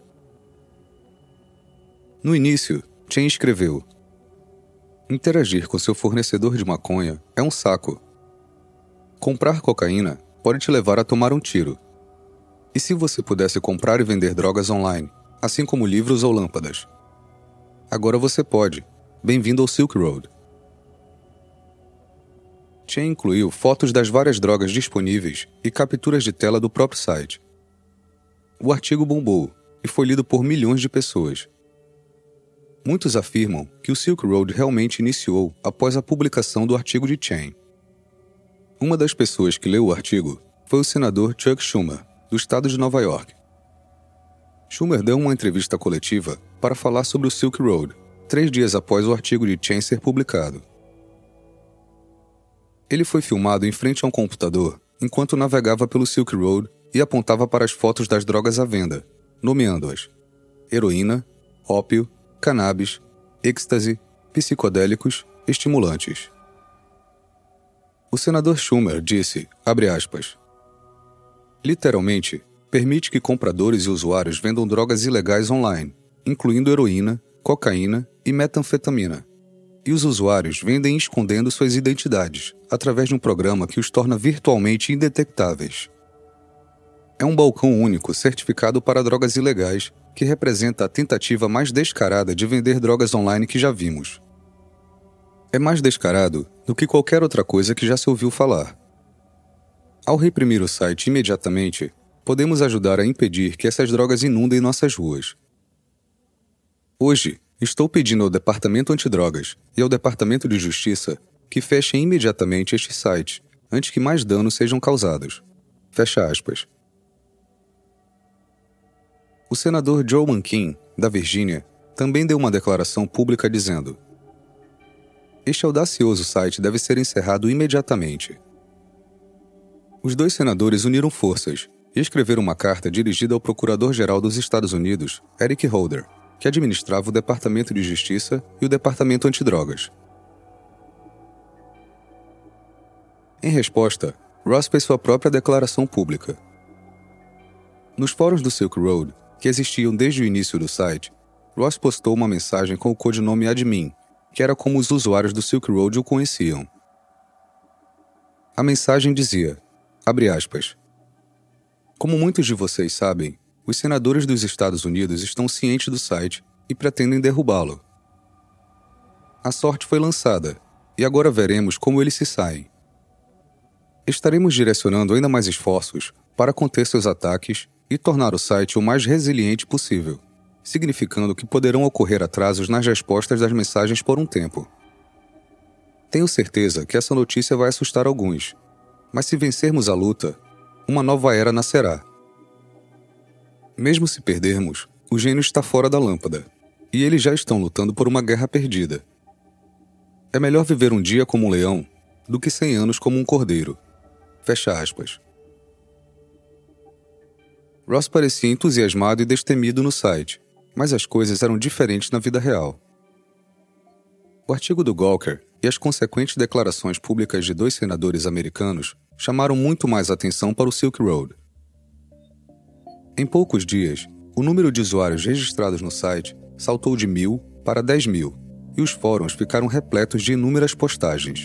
No início, Chan escreveu: "Interagir com seu fornecedor de maconha é um saco. Comprar cocaína pode te levar a tomar um tiro. E se você pudesse comprar e vender drogas online, assim como livros ou lâmpadas? Agora você pode. Bem-vindo ao Silk Road." Chan incluiu fotos das várias drogas disponíveis e capturas de tela do próprio site. O artigo bombou e foi lido por milhões de pessoas. Muitos afirmam que o Silk Road realmente iniciou após a publicação do artigo de Chen. Uma das pessoas que leu o artigo foi o senador Chuck Schumer, do estado de Nova York. Schumer deu uma entrevista coletiva para falar sobre o Silk Road, três dias após o artigo de Chen ser publicado. Ele foi filmado em frente a um computador enquanto navegava pelo Silk Road e apontava para as fotos das drogas à venda, nomeando-as: heroína, ópio, cannabis, êxtase, psicodélicos, estimulantes. O senador Schumer disse, abre aspas, literalmente, permite que compradores e usuários vendam drogas ilegais online, incluindo heroína, cocaína e metanfetamina. E os usuários vendem escondendo suas identidades, através de um programa que os torna virtualmente indetectáveis. É um balcão único certificado para drogas ilegais que representa a tentativa mais descarada de vender drogas online que já vimos. É mais descarado do que qualquer outra coisa que já se ouviu falar. Ao reprimir o site imediatamente, podemos ajudar a impedir que essas drogas inundem nossas ruas. Hoje, estou pedindo ao Departamento Antidrogas e ao Departamento de Justiça que fechem imediatamente este site, antes que mais danos sejam causados. Fecha aspas. O senador Joe Manchin, da Virgínia, também deu uma declaração pública dizendo: este audacioso site deve ser encerrado imediatamente. Os dois senadores uniram forças e escreveram uma carta dirigida ao Procurador-Geral dos Estados Unidos, Eric Holder, que administrava o Departamento de Justiça e o Departamento Antidrogas. Em resposta, Ross fez sua própria declaração pública. Nos fóruns do Silk Road, que existiam desde o início do site, Ross postou uma mensagem com o codinome admin, que era como os usuários do Silk Road o conheciam. A mensagem dizia, abre aspas, como muitos de vocês sabem, os senadores dos Estados Unidos estão cientes do site e pretendem derrubá-lo. A sorte foi lançada, e agora veremos como eles se saem. Estaremos direcionando ainda mais esforços para conter seus ataques e tornar o site o mais resiliente possível, significando que poderão ocorrer atrasos nas respostas das mensagens por um tempo. Tenho certeza que essa notícia vai assustar alguns, mas se vencermos a luta, uma nova era nascerá. Mesmo se perdermos, o gênio está fora da lâmpada, e eles já estão lutando por uma guerra perdida. É melhor viver um dia como um leão do que cem anos como um cordeiro. Fecha aspas. Ross parecia entusiasmado e destemido no site, mas as coisas eram diferentes na vida real. O artigo do Gawker e as consequentes declarações públicas de dois senadores americanos chamaram muito mais atenção para o Silk Road. Em poucos dias, o número de usuários registrados no site saltou de mil para dez mil, e os fóruns ficaram repletos de inúmeras postagens.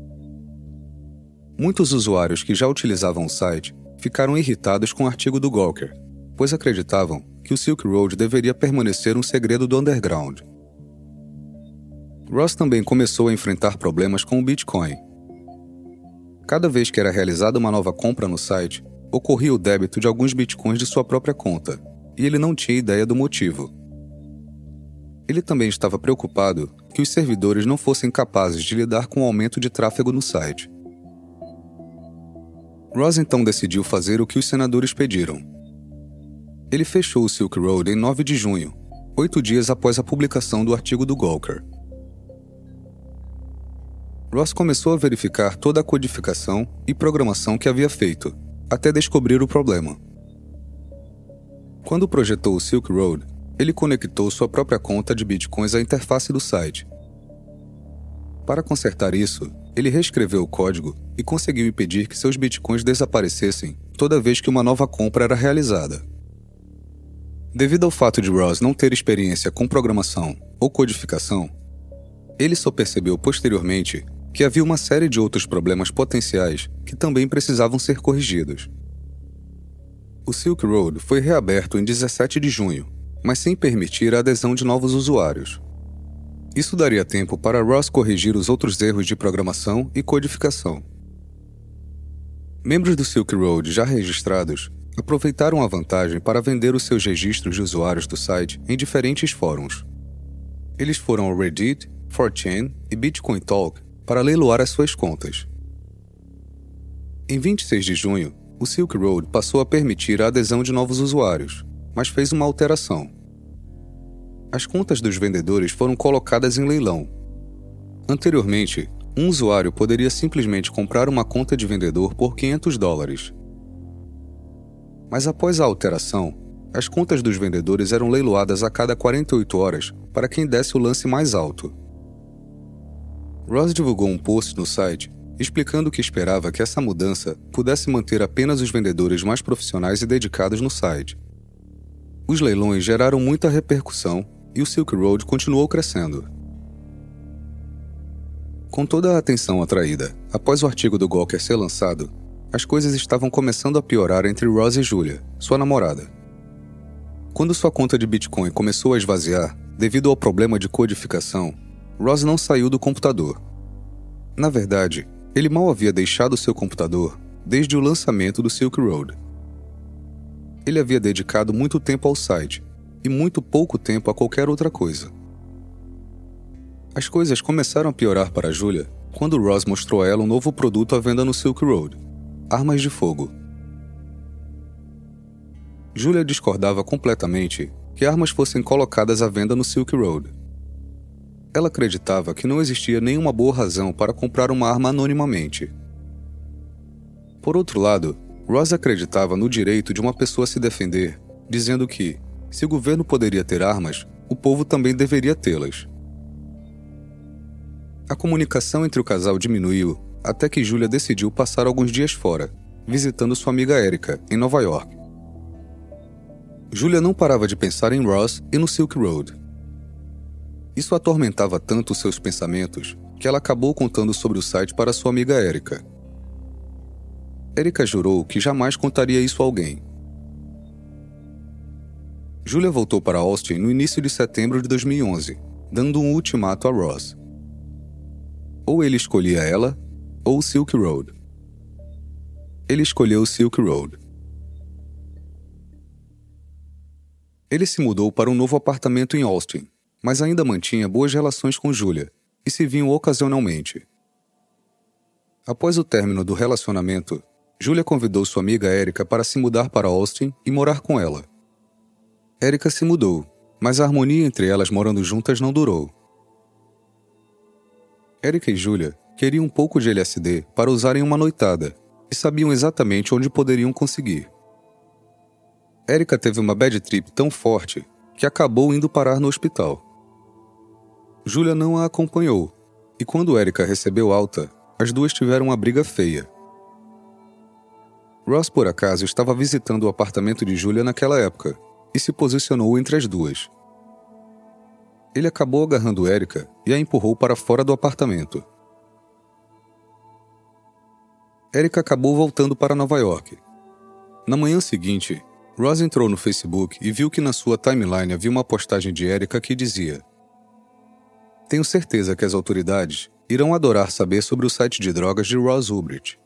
Muitos usuários que já utilizavam o site ficaram irritados com o artigo do Gawker, pois acreditavam que o Silk Road deveria permanecer um segredo do underground. Ross também começou a enfrentar problemas com o Bitcoin. Cada vez que era realizada uma nova compra no site, ocorria o débito de alguns bitcoins de sua própria conta, e ele não tinha ideia do motivo. Ele também estava preocupado que os servidores não fossem capazes de lidar com o aumento de tráfego no site. Ross então decidiu fazer o que os senadores pediram. Ele fechou o Silk Road em nove de junho, oito dias após a publicação do artigo do Gawker. Ross começou a verificar toda a codificação e programação que havia feito, até descobrir o problema. Quando projetou o Silk Road, ele conectou sua própria conta de bitcoins à interface do site. Para consertar isso, ele reescreveu o código e conseguiu impedir que seus bitcoins desaparecessem toda vez que uma nova compra era realizada. Devido ao fato de Ross não ter experiência com programação ou codificação, ele só percebeu posteriormente que havia uma série de outros problemas potenciais que também precisavam ser corrigidos. O Silk Road foi reaberto em dezessete de junho, mas sem permitir a adesão de novos usuários. Isso daria tempo para Ross corrigir os outros erros de programação e codificação. Membros do Silk Road já registrados aproveitaram a vantagem para vender os seus registros de usuários do site em diferentes fóruns. Eles foram ao Reddit, four chan e Bitcoin Talk para leiloar as suas contas. Em vinte e seis de junho, o Silk Road passou a permitir a adesão de novos usuários, mas fez uma alteração. As contas dos vendedores foram colocadas em leilão. Anteriormente, um usuário poderia simplesmente comprar uma conta de vendedor por quinhentos dólares. Mas após a alteração, as contas dos vendedores eram leiloadas a cada quarenta e oito horas para quem desse o lance mais alto. Ross divulgou um post no site explicando que esperava que essa mudança pudesse manter apenas os vendedores mais profissionais e dedicados no site. Os leilões geraram muita repercussão e o Silk Road continuou crescendo. Com toda a atenção atraída após o artigo do Gawker ser lançado, as coisas estavam começando a piorar entre Ross e Julia, sua namorada. Quando sua conta de Bitcoin começou a esvaziar devido ao problema de codificação, Ross não saiu do computador. Na verdade, ele mal havia deixado seu computador desde o lançamento do Silk Road. Ele havia dedicado muito tempo ao site e muito pouco tempo a qualquer outra coisa. As coisas começaram a piorar para Julia quando Ross mostrou a ela um novo produto à venda no Silk Road: armas de fogo. Julia discordava completamente que armas fossem colocadas à venda no Silk Road. Ela acreditava que não existia nenhuma boa razão para comprar uma arma anonimamente. Por outro lado, Ross acreditava no direito de uma pessoa se defender, dizendo que, se o governo poderia ter armas, o povo também deveria tê-las. A comunicação entre o casal diminuiu até que Julia decidiu passar alguns dias fora, visitando sua amiga Erica, em Nova York. Julia não parava de pensar em Ross e no Silk Road. Isso atormentava tanto seus pensamentos que ela acabou contando sobre o site para sua amiga Erica. Erica jurou que jamais contaria isso a alguém. Julia voltou para Austin no início de setembro de dois mil e onze, dando um ultimato a Ross. Ou ele escolhia ela, ou o Silk Road. Ele escolheu o Silk Road. Ele se mudou para um novo apartamento em Austin, mas ainda mantinha boas relações com Julia e se viam ocasionalmente. Após o término do relacionamento, Julia convidou sua amiga Erica para se mudar para Austin e morar com ela. Erica se mudou, mas a harmonia entre elas morando juntas não durou. Erica e Julia queriam um pouco de L S D para usar em uma noitada e sabiam exatamente onde poderiam conseguir. Erica teve uma bad trip tão forte que acabou indo parar no hospital. Julia não a acompanhou, e quando Erica recebeu alta, as duas tiveram uma briga feia. Ross, por acaso, estava visitando o apartamento de Julia naquela época e se posicionou entre as duas. Ele acabou agarrando Erica e a empurrou para fora do apartamento. Erica acabou voltando para Nova York. Na manhã seguinte, Ross entrou no Facebook e viu que na sua timeline havia uma postagem de Erica que dizia: "Tenho certeza que as autoridades irão adorar saber sobre o site de drogas de Ross Ulbricht."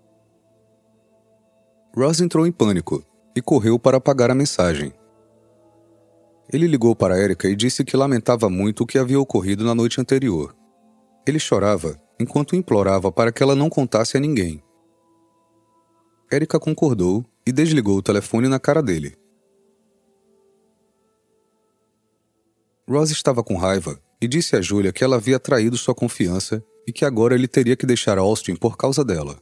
Ross entrou em pânico e correu para apagar a mensagem. Ele ligou para Erica e disse que lamentava muito o que havia ocorrido na noite anterior. Ele chorava enquanto implorava para que ela não contasse a ninguém. Erica concordou e desligou o telefone na cara dele. Ross estava com raiva e disse a Julia que ela havia traído sua confiança e que agora ele teria que deixar Austin por causa dela.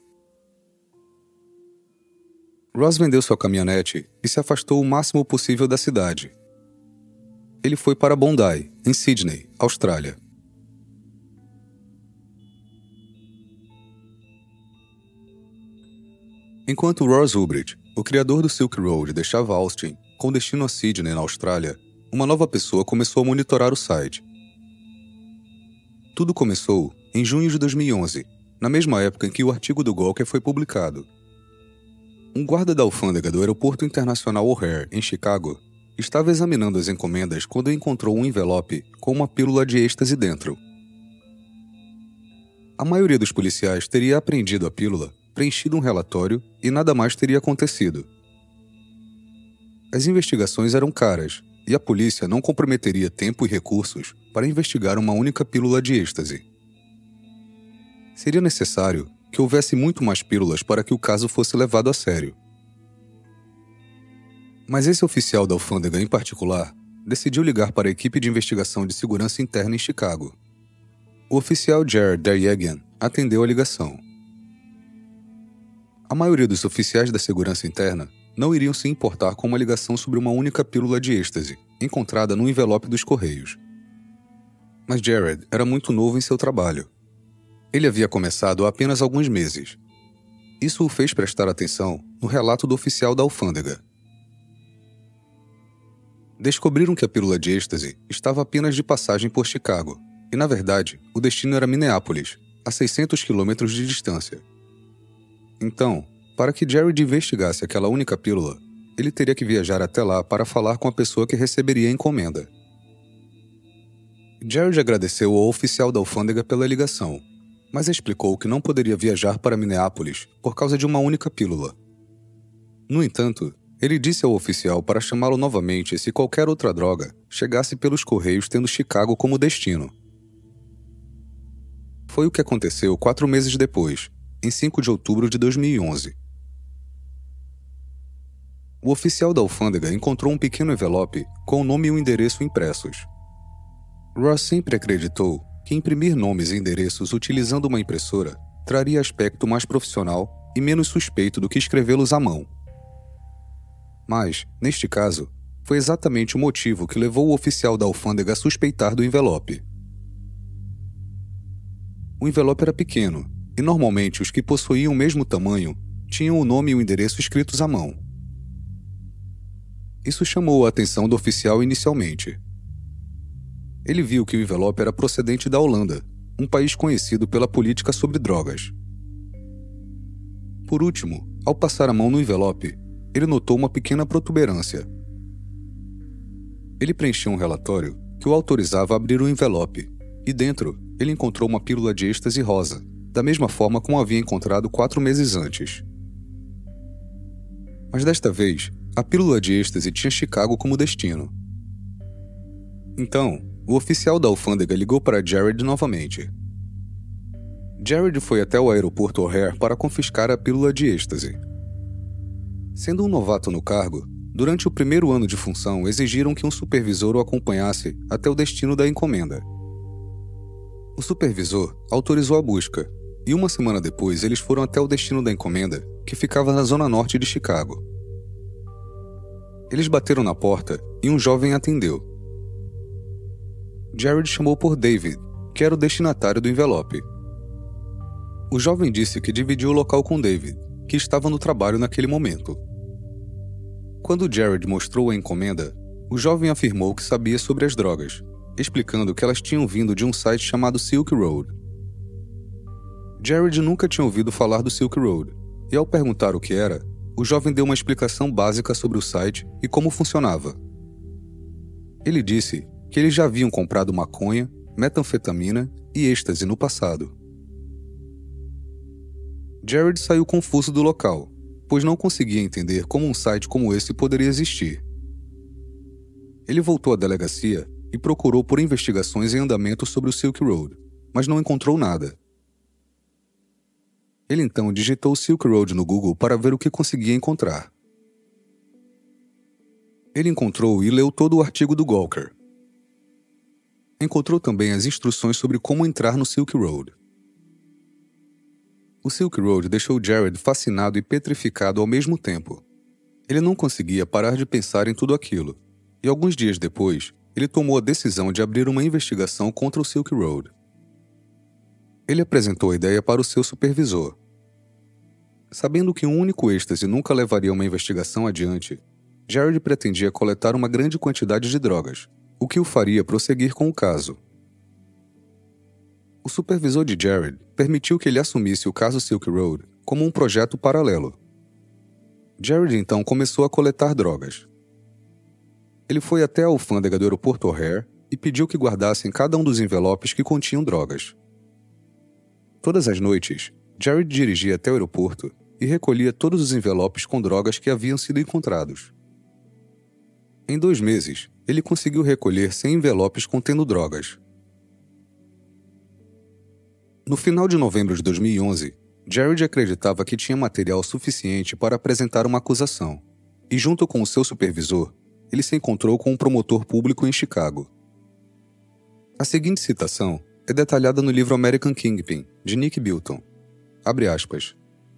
Ross vendeu sua caminhonete e se afastou o máximo possível da cidade. Ele foi para Bondi, em Sydney, Austrália. Enquanto Ross Ulbricht, o criador do Silk Road, deixava Austin, com destino a Sydney, na Austrália, uma nova pessoa começou a monitorar o site. Tudo começou em junho de dois mil e onze, na mesma época em que o artigo do Gawker foi publicado. Um guarda da alfândega do Aeroporto Internacional O'Hare, em Chicago, estava examinando as encomendas quando encontrou um envelope com uma pílula de êxtase dentro. A maioria dos policiais teria apreendido a pílula, preenchido um relatório e nada mais teria acontecido. As investigações eram caras e a polícia não comprometeria tempo e recursos para investigar uma única pílula de êxtase. Seria necessário que houvesse muito mais pílulas para que o caso fosse levado a sério. Mas esse oficial da alfândega em particular decidiu ligar para a equipe de investigação de segurança interna em Chicago. O oficial Jared Daryagian atendeu a ligação. A maioria dos oficiais da segurança interna não iriam se importar com uma ligação sobre uma única pílula de êxtase, encontrada no envelope dos correios. Mas Jared era muito novo em seu trabalho. Ele havia começado há apenas alguns meses. Isso o fez prestar atenção no relato do oficial da alfândega. Descobriram que a pílula de êxtase estava apenas de passagem por Chicago, e na verdade, o destino era Minneapolis, a seiscentos quilômetros de distância. Então, para que Jared investigasse aquela única pílula, ele teria que viajar até lá para falar com a pessoa que receberia a encomenda. Jared agradeceu ao oficial da alfândega pela ligação, mas explicou que não poderia viajar para Minneapolis por causa de uma única pílula. No entanto, ele disse ao oficial para chamá-lo novamente se qualquer outra droga chegasse pelos correios tendo Chicago como destino. Foi o que aconteceu quatro meses depois, em cinco de outubro de dois mil e onze. O oficial da alfândega encontrou um pequeno envelope com o nome e o endereço impressos. Ross sempre acreditou que imprimir nomes e endereços utilizando uma impressora traria aspecto mais profissional e menos suspeito do que escrevê-los à mão. Mas, neste caso, foi exatamente o motivo que levou o oficial da alfândega a suspeitar do envelope. O envelope era pequeno, e normalmente os que possuíam o mesmo tamanho tinham o nome e o endereço escritos à mão. Isso chamou a atenção do oficial inicialmente. Ele viu que o envelope era procedente da Holanda, um país conhecido pela política sobre drogas. Por último, ao passar a mão no envelope, ele notou uma pequena protuberância. Ele preencheu um relatório que o autorizava a abrir o envelope, e dentro ele encontrou uma pílula de êxtase rosa, da mesma forma como havia encontrado quatro meses antes. Mas desta vez, a pílula de êxtase tinha Chicago como destino. Então, o oficial da alfândega ligou para Jared novamente. Jared foi até o aeroporto O'Hare para confiscar a pílula de êxtase. Sendo um novato no cargo, durante o primeiro ano de função exigiram que um supervisor o acompanhasse até o destino da encomenda. O supervisor autorizou a busca, e uma semana depois eles foram até o destino da encomenda, que ficava na zona norte de Chicago. Eles bateram na porta e um jovem atendeu. Jared chamou por David, que era o destinatário do envelope. O jovem disse que dividiu o local com David, que estava no trabalho naquele momento. Quando Jared mostrou a encomenda, o jovem afirmou que sabia sobre as drogas, explicando que elas tinham vindo de um site chamado Silk Road. Jared nunca tinha ouvido falar do Silk Road, e ao perguntar o que era, o jovem deu uma explicação básica sobre o site e como funcionava. Ele disse que eles já haviam comprado maconha, metanfetamina e êxtase no passado. Jared saiu confuso do local, pois não conseguia entender como um site como esse poderia existir. Ele voltou à delegacia e procurou por investigações em andamento sobre o Silk Road, mas não encontrou nada. Ele então digitou Silk Road no Google para ver o que conseguia encontrar. Ele encontrou e leu todo o artigo do Gawker. Encontrou também as instruções sobre como entrar no Silk Road. O Silk Road deixou Jared fascinado e petrificado ao mesmo tempo. Ele não conseguia parar de pensar em tudo aquilo, e alguns dias depois, ele tomou a decisão de abrir uma investigação contra o Silk Road. Ele apresentou a ideia para o seu supervisor. Sabendo que um único êxtase nunca levaria uma investigação adiante, Jared pretendia coletar uma grande quantidade de drogas, o que o faria prosseguir com o caso. O supervisor de Jared permitiu que ele assumisse o caso Silk Road como um projeto paralelo. Jared então começou a coletar drogas. Ele foi até a alfândega do aeroporto O'Hare e pediu que guardassem cada um dos envelopes que continham drogas. Todas as noites, Jared dirigia até o aeroporto e recolhia todos os envelopes com drogas que haviam sido encontrados. Em dois meses, ele conseguiu recolher cem envelopes contendo drogas. No final de novembro de dois mil e onze, Jared acreditava que tinha material suficiente para apresentar uma acusação, e junto com o seu supervisor, ele se encontrou com um promotor público em Chicago. A seguinte citação é detalhada no livro American Kingpin, de Nick Bilton. Abre aspas.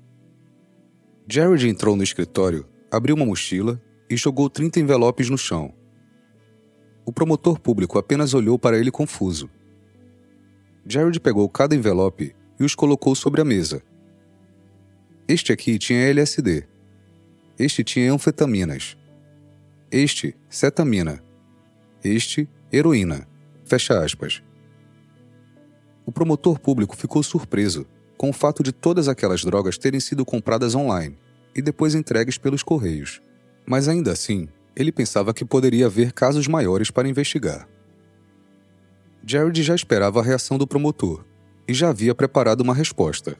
Jared entrou no escritório, abriu uma mochila e jogou trinta envelopes no chão. O promotor público apenas olhou para ele confuso. Jared pegou cada envelope e os colocou sobre a mesa. Este aqui tinha L S D. Este tinha anfetaminas. Este, cetamina. Este, heroína. Fecha aspas. O promotor público ficou surpreso com o fato de todas aquelas drogas terem sido compradas online e depois entregues pelos correios. Mas ainda assim, ele pensava que poderia haver casos maiores para investigar. Jared já esperava a reação do promotor e já havia preparado uma resposta.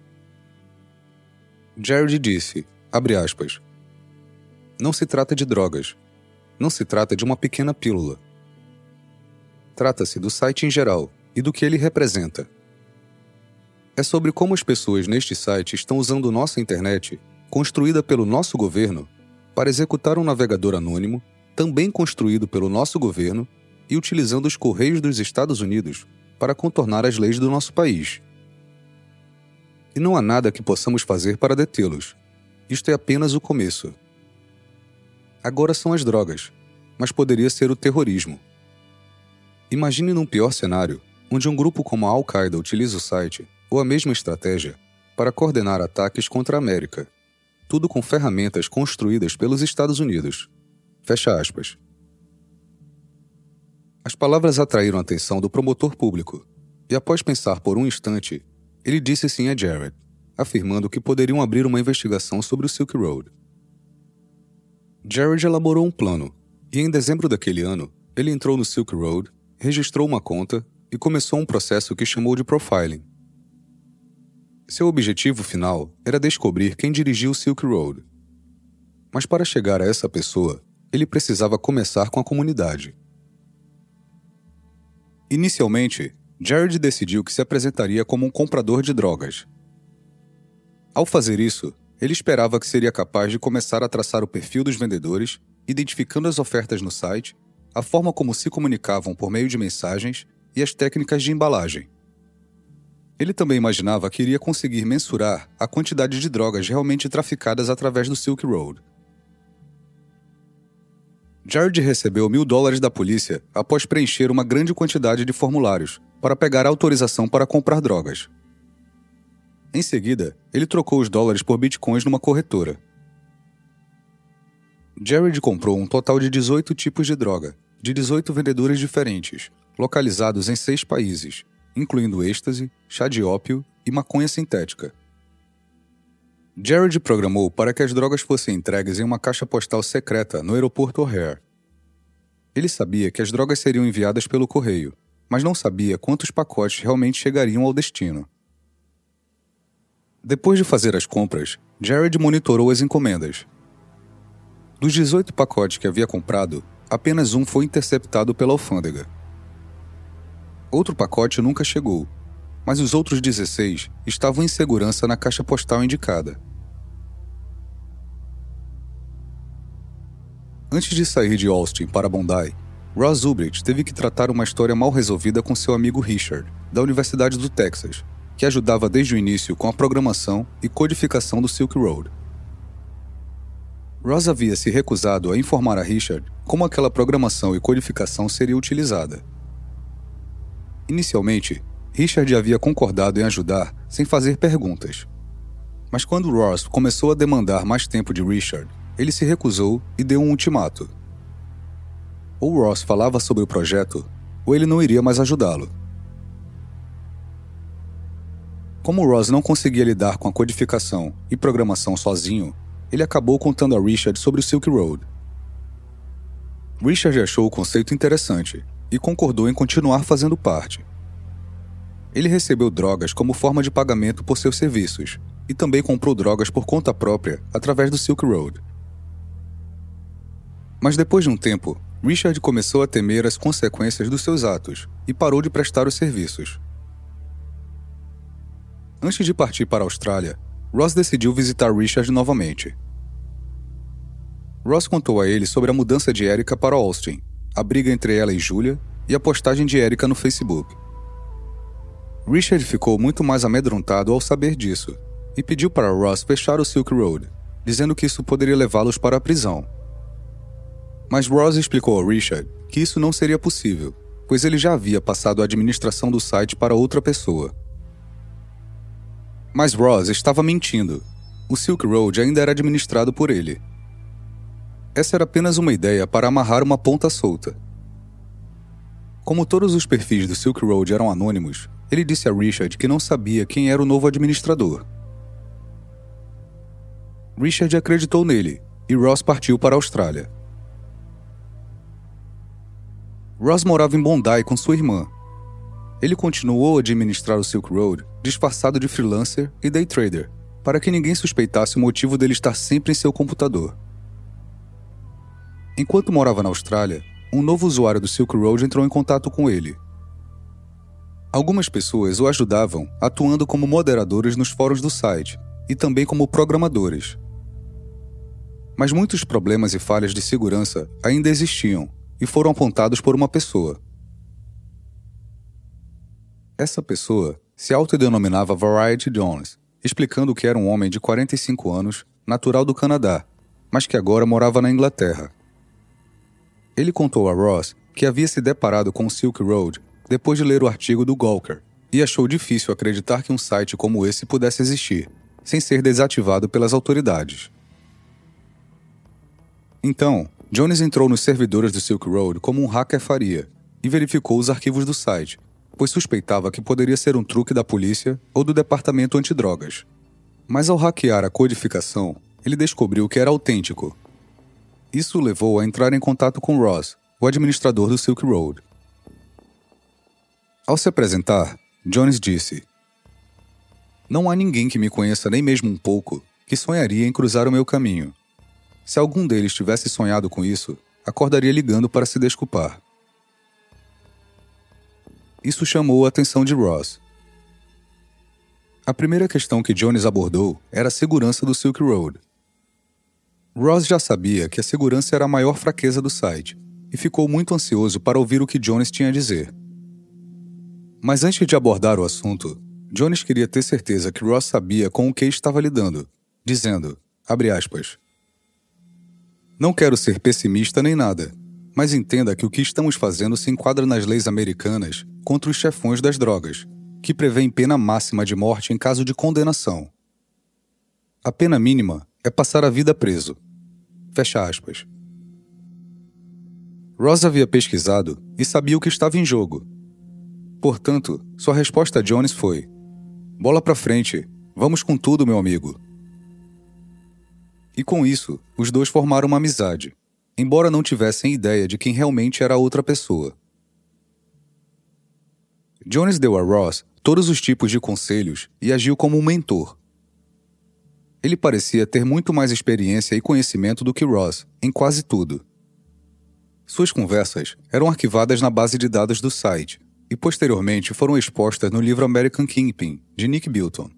Jared disse, abre aspas, não se trata de drogas. Não se trata de uma pequena pílula. Trata-se do site em geral e do que ele representa. É sobre como as pessoas neste site estão usando nossa internet, construída pelo nosso governo, para executar um navegador anônimo, também construído pelo nosso governo, e utilizando os Correios dos Estados Unidos para contornar as leis do nosso país. E não há nada que possamos fazer para detê-los. Isto é apenas o começo. Agora são as drogas, mas poderia ser o terrorismo. Imagine num pior cenário, onde um grupo como a Al-Qaeda utiliza o site, ou a mesma estratégia, para coordenar ataques contra a América, tudo com ferramentas construídas pelos Estados Unidos. Fecha aspas. As palavras atraíram a atenção do promotor público, e após pensar por um instante, ele disse sim a Jared, afirmando que poderiam abrir uma investigação sobre o Silk Road. Jared elaborou um plano, e em dezembro daquele ano, ele entrou no Silk Road, registrou uma conta e começou um processo que chamou de profiling. Seu objetivo final era descobrir quem dirigia o Silk Road. Mas para chegar a essa pessoa, ele precisava começar com a comunidade. Inicialmente, Jared decidiu que se apresentaria como um comprador de drogas. Ao fazer isso, ele esperava que seria capaz de começar a traçar o perfil dos vendedores, identificando as ofertas no site, a forma como se comunicavam por meio de mensagens e as técnicas de embalagem. Ele também imaginava que iria conseguir mensurar a quantidade de drogas realmente traficadas através do Silk Road. Jared recebeu mil dólares da polícia após preencher uma grande quantidade de formulários para pegar autorização para comprar drogas. Em seguida, ele trocou os dólares por bitcoins numa corretora. Jared comprou um total de dezoito tipos de droga, de dezoito vendedores diferentes, localizados em seis países, incluindo êxtase, chá de ópio e maconha sintética. Jared programou para que as drogas fossem entregues em uma caixa postal secreta no aeroporto O'Hare. Ele sabia que as drogas seriam enviadas pelo correio, mas não sabia quantos pacotes realmente chegariam ao destino. Depois de fazer as compras, Jared monitorou as encomendas. Dos dezoito pacotes que havia comprado, apenas um foi interceptado pela alfândega. Outro pacote nunca chegou, mas os outros dezesseis estavam em segurança na caixa postal indicada. Antes de sair de Austin para Bondi, Ross Ulbricht teve que tratar uma história mal resolvida com seu amigo Richard, da Universidade do Texas, que ajudava desde o início com a programação e codificação do Silk Road. Ross havia se recusado a informar a Richard como aquela programação e codificação seria utilizada. Inicialmente, Richard havia concordado em ajudar sem fazer perguntas. Mas quando Ross começou a demandar mais tempo de Richard, ele se recusou e deu um ultimato. Ou Ross falava sobre o projeto, ou ele não iria mais ajudá-lo. Como Ross não conseguia lidar com a codificação e programação sozinho, ele acabou contando a Richard sobre o Silk Road. Richard achou o conceito interessante e concordou em continuar fazendo parte. Ele recebeu drogas como forma de pagamento por seus serviços e também comprou drogas por conta própria através do Silk Road. Mas depois de um tempo, Richard começou a temer as consequências dos seus atos e parou de prestar os serviços. Antes de partir para a Austrália, Ross decidiu visitar Richard novamente. Ross contou a ele sobre a mudança de Erica para Austin, a briga entre ela e Julia e a postagem de Erica no Facebook. Richard ficou muito mais amedrontado ao saber disso e pediu para Ross fechar o Silk Road, dizendo que isso poderia levá-los para a prisão. Mas Ross explicou a Richard que isso não seria possível, pois ele já havia passado a administração do site para outra pessoa. Mas Ross estava mentindo. O Silk Road ainda era administrado por ele. Essa era apenas uma ideia para amarrar uma ponta solta. Como todos os perfis do Silk Road eram anônimos, ele disse a Richard que não sabia quem era o novo administrador. Richard acreditou nele, e Ross partiu para a Austrália. Ross morava em Bondi com sua irmã. Ele continuou a administrar o Silk Road, disfarçado de freelancer e day trader, para que ninguém suspeitasse o motivo dele estar sempre em seu computador. Enquanto morava na Austrália, um novo usuário do Silk Road entrou em contato com ele. Algumas pessoas o ajudavam, atuando como moderadores nos fóruns do site e também como programadores. Mas muitos problemas e falhas de segurança ainda existiam e foram apontados por uma pessoa. Essa pessoa se autodenominava Variety Jones, explicando que era um homem de quarenta e cinco anos, natural do Canadá, mas que agora morava na Inglaterra. Ele contou a Ross que havia se deparado com o Silk Road depois de ler o artigo do Gawker e achou difícil acreditar que um site como esse pudesse existir, sem ser desativado pelas autoridades. Então, Jones entrou nos servidores do Silk Road como um hacker faria e verificou os arquivos do site, pois suspeitava que poderia ser um truque da polícia ou do departamento antidrogas. Mas ao hackear a codificação, ele descobriu que era autêntico. Isso o levou a entrar em contato com Ross, o administrador do Silk Road. Ao se apresentar, Jones disse: "Não há ninguém que me conheça nem mesmo um pouco que sonharia em cruzar o meu caminho. Se algum deles tivesse sonhado com isso, acordaria ligando para se desculpar." Isso chamou a atenção de Ross. A primeira questão que Jones abordou era a segurança do Silk Road. Ross já sabia que a segurança era a maior fraqueza do site e ficou muito ansioso para ouvir o que Jones tinha a dizer. Mas antes de abordar o assunto, Jones queria ter certeza que Ross sabia com o que estava lidando, dizendo, abre aspas, "Não quero ser pessimista nem nada, mas entenda que o que estamos fazendo se enquadra nas leis americanas contra os chefões das drogas, que prevêem pena máxima de morte em caso de condenação. A pena mínima é passar a vida preso." Fecha aspas. Ross havia pesquisado e sabia o que estava em jogo. Portanto, sua resposta a Jones foi: "Bola pra frente, vamos com tudo, meu amigo." E com isso, os dois formaram uma amizade, embora não tivessem ideia de quem realmente era a outra pessoa. Jones deu a Ross todos os tipos de conselhos e agiu como um mentor. Ele parecia ter muito mais experiência e conhecimento do que Ross, em quase tudo. Suas conversas eram arquivadas na base de dados do site e posteriormente foram expostas no livro American Kingpin, de Nick Bilton.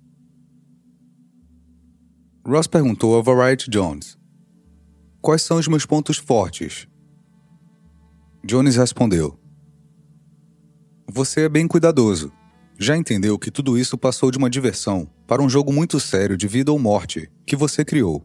Ross perguntou a Variety Jones: "Quais são os meus pontos fortes?" Jones respondeu: "Você é bem cuidadoso. Já entendeu que tudo isso passou de uma diversão para um jogo muito sério de vida ou morte que você criou."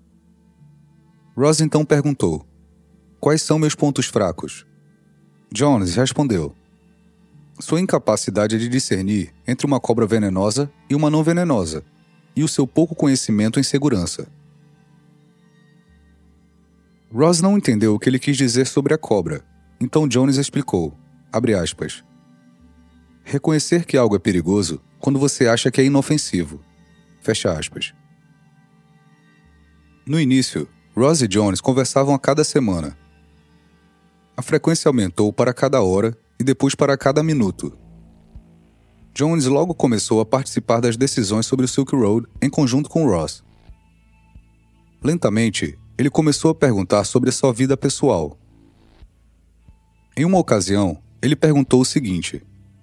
Ross então perguntou: "Quais são meus pontos fracos?" Jones respondeu: "Sua incapacidade de discernir entre uma cobra venenosa e uma não venenosa, e o seu pouco conhecimento em segurança." Ross não entendeu o que ele quis dizer sobre a cobra, então Jones explicou, abre aspas, "Reconhecer que algo é perigoso quando você acha que é inofensivo." Fecha aspas. No início, Ross e Jones conversavam a cada semana. A frequência aumentou para cada hora e depois para cada minuto. Jones logo começou a participar das decisões sobre o Silk Road em conjunto com Ross. Lentamente, ele começou a perguntar sobre a sua vida pessoal. Em uma ocasião, ele perguntou o seguinte: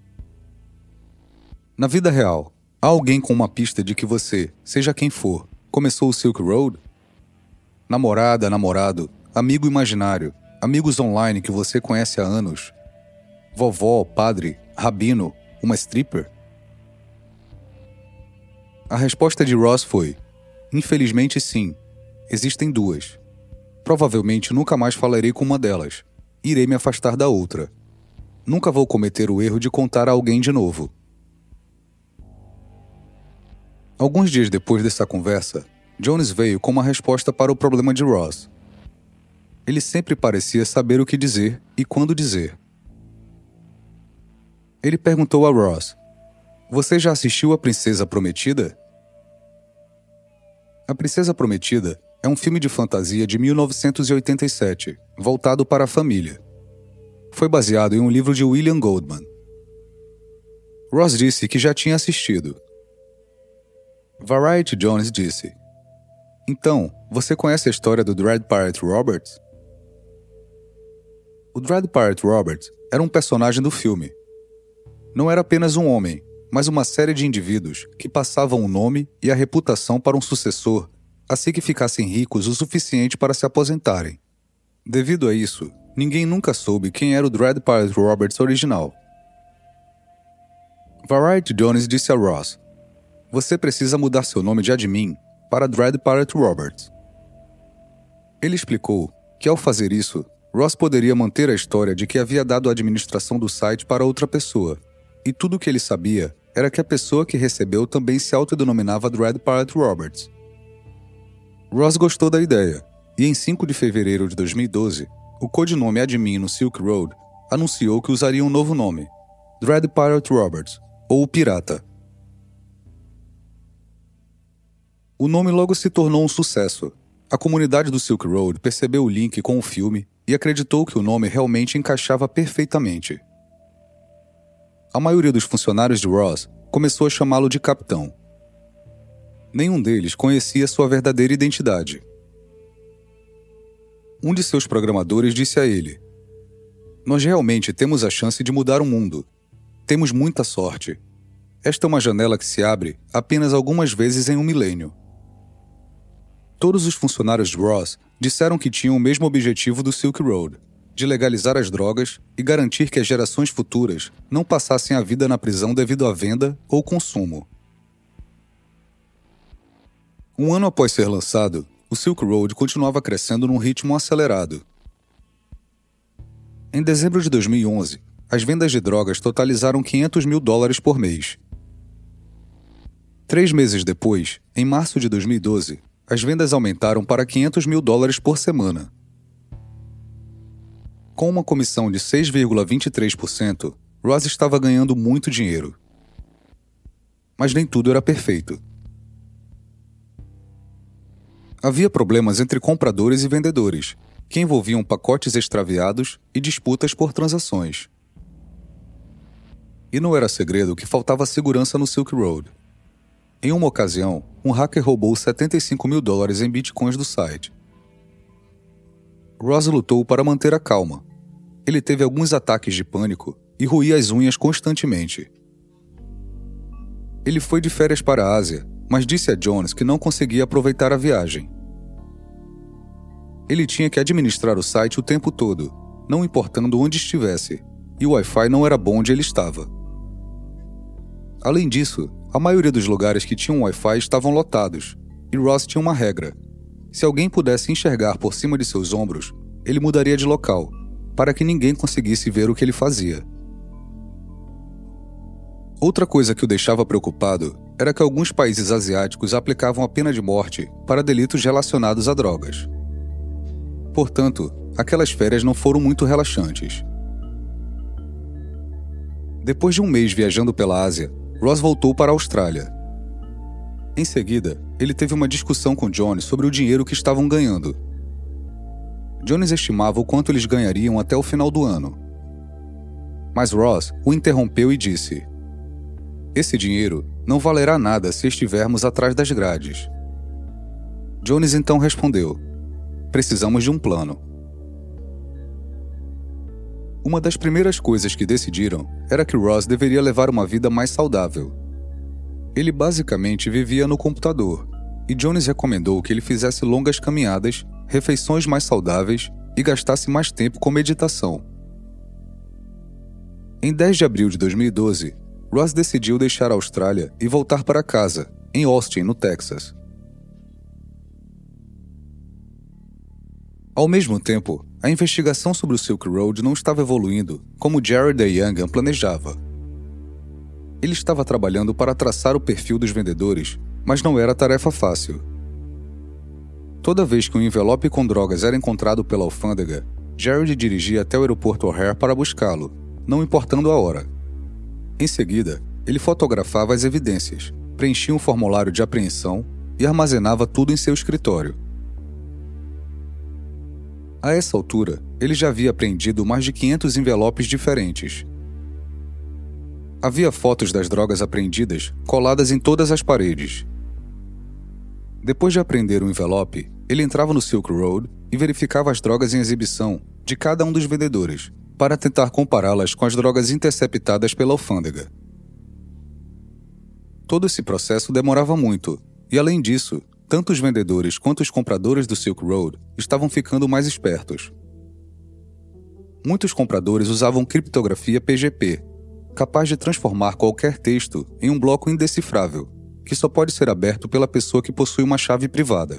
na vida real, há alguém com uma pista de que você, seja quem for, começou o Silk Road? Namorada, namorado, amigo imaginário, amigos online que você conhece há anos, vovó, padre, rabino, uma stripper? A resposta de Ross foi: infelizmente sim, existem duas. Provavelmente nunca mais falarei com uma delas. Irei me afastar da outra. Nunca vou cometer o erro de contar a alguém de novo. Alguns dias depois dessa conversa, Jones veio com uma resposta para o problema de Ross. Ele sempre parecia saber o que dizer e quando dizer. Ele perguntou a Ross: você já assistiu A Princesa Prometida? A Princesa Prometida é um filme de fantasia de mil novecentos e oitenta e sete, voltado para a família. Foi baseado em um livro de William Goldman. Ross disse que já tinha assistido. Variety Jones disse: então, você conhece a história do Dread Pirate Roberts? O Dread Pirate Roberts era um personagem do filme. Não era apenas um homem, mas uma série de indivíduos que passavam o nome e a reputação para um sucessor assim que ficassem ricos o suficiente para se aposentarem. Devido a isso, ninguém nunca soube quem era o Dread Pirate Roberts original. Variety Jones disse a Ross: você precisa mudar seu nome de admin para Dread Pirate Roberts. Ele explicou que, ao fazer isso, Ross poderia manter a história de que havia dado a administração do site para outra pessoa, e tudo o que ele sabia era que a pessoa que recebeu também se autodenominava Dread Pirate Roberts. Ross gostou da ideia, e em cinco de fevereiro de dois mil e doze, o codinome admin no Silk Road anunciou que usaria um novo nome, Dread Pirate Roberts, ou o Pirata. O nome logo se tornou um sucesso. A comunidade do Silk Road percebeu o link com o filme e acreditou que o nome realmente encaixava perfeitamente. A maioria dos funcionários de Ross começou a chamá-lo de Capitão. Nenhum deles conhecia sua verdadeira identidade. Um de seus programadores disse a ele: nós realmente temos a chance de mudar o mundo. Temos muita sorte. Esta é uma janela que se abre apenas algumas vezes em um milênio. Todos os funcionários de Ross disseram que tinham o mesmo objetivo do Silk Road, de legalizar as drogas e garantir que as gerações futuras não passassem a vida na prisão devido à venda ou consumo. Um ano após ser lançado, o Silk Road continuava crescendo num ritmo acelerado. Em dezembro de dois mil e onze, as vendas de drogas totalizaram quinhentos mil dólares por mês. Três meses depois, em março de dois mil e doze, as vendas aumentaram para quinhentos mil dólares por semana. Com uma comissão de seis vírgula vinte e três por cento, Ross estava ganhando muito dinheiro. Mas nem tudo era perfeito. Havia problemas entre compradores e vendedores, que envolviam pacotes extraviados e disputas por transações. E não era segredo que faltava segurança no Silk Road. Em uma ocasião, um hacker roubou setenta e cinco mil dólares em bitcoins do site. Ross lutou para manter a calma. Ele teve alguns ataques de pânico e roía as unhas constantemente. Ele foi de férias para a Ásia, mas disse a Jones que não conseguia aproveitar a viagem. Ele tinha que administrar o site o tempo todo, não importando onde estivesse, e o Wi-Fi não era bom onde ele estava. Além disso, a maioria dos lugares que tinham Wi-Fi estavam lotados, e Ross tinha uma regra: se alguém pudesse enxergar por cima de seus ombros, ele mudaria de local, para que ninguém conseguisse ver o que ele fazia. Outra coisa que o deixava preocupado era que alguns países asiáticos aplicavam a pena de morte para delitos relacionados a drogas. Portanto, aquelas férias não foram muito relaxantes. Depois de um mês viajando pela Ásia, Ross voltou para a Austrália. Em seguida, ele teve uma discussão com Jones sobre o dinheiro que estavam ganhando. Jones estimava o quanto eles ganhariam até o final do ano. Mas Ross o interrompeu e disse: esse dinheiro não valerá nada se estivermos atrás das grades. Jones então respondeu: precisamos de um plano. Uma das primeiras coisas que decidiram era que Ross deveria levar uma vida mais saudável. Ele basicamente vivia no computador, e Jones recomendou que ele fizesse longas caminhadas, refeições mais saudáveis e gastasse mais tempo com meditação. Em dez de abril de dois mil e doze, Ross decidiu deixar a Austrália e voltar para casa, em Austin, no Texas. Ao mesmo tempo, a investigação sobre o Silk Road não estava evoluindo como Jared A. Young planejava. Ele estava trabalhando para traçar o perfil dos vendedores, mas não era tarefa fácil. Toda vez que um envelope com drogas era encontrado pela alfândega, Jared dirigia até o aeroporto O'Hare para buscá-lo, não importando a hora. Em seguida, ele fotografava as evidências, preenchia um formulário de apreensão e armazenava tudo em seu escritório. A essa altura, ele já havia apreendido mais de quinhentos envelopes diferentes. Havia fotos das drogas apreendidas coladas em todas as paredes. Depois de apreender um envelope, ele entrava no Silk Road e verificava as drogas em exibição de cada um dos vendedores, para tentar compará-las com as drogas interceptadas pela alfândega. Todo esse processo demorava muito, e além disso, tanto os vendedores quanto os compradores do Silk Road estavam ficando mais espertos. Muitos compradores usavam criptografia P G P, capaz de transformar qualquer texto em um bloco indecifrável, que só pode ser aberto pela pessoa que possui uma chave privada.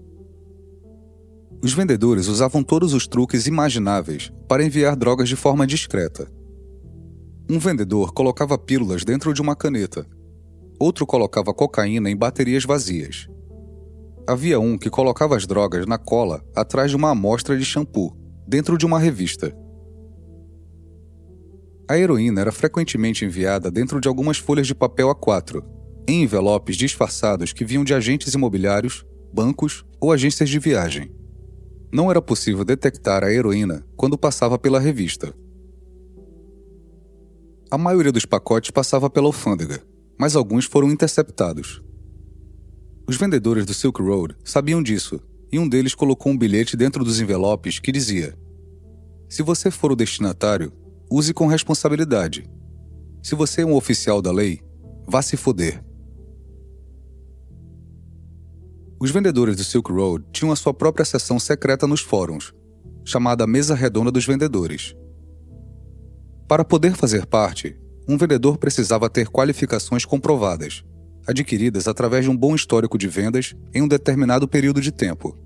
Os vendedores usavam todos os truques imagináveis para enviar drogas de forma discreta. Um vendedor colocava pílulas dentro de uma caneta. Outro colocava cocaína em baterias vazias. Havia um que colocava as drogas na cola atrás de uma amostra de shampoo, dentro de uma revista. A heroína era frequentemente enviada dentro de algumas folhas de papel A quatro, em envelopes disfarçados que vinham de agentes imobiliários, bancos ou agências de viagem. Não era possível detectar a heroína quando passava pela revista. A maioria dos pacotes passava pela alfândega, mas alguns foram interceptados. Os vendedores do Silk Road sabiam disso, e um deles colocou um bilhete dentro dos envelopes que dizia: "Se você for o destinatário, use com responsabilidade. Se você é um oficial da lei, vá se foder." Os vendedores do Silk Road tinham a sua própria seção secreta nos fóruns, chamada Mesa Redonda dos Vendedores. Para poder fazer parte, um vendedor precisava ter qualificações comprovadas, adquiridas através de um bom histórico de vendas em um determinado período de tempo.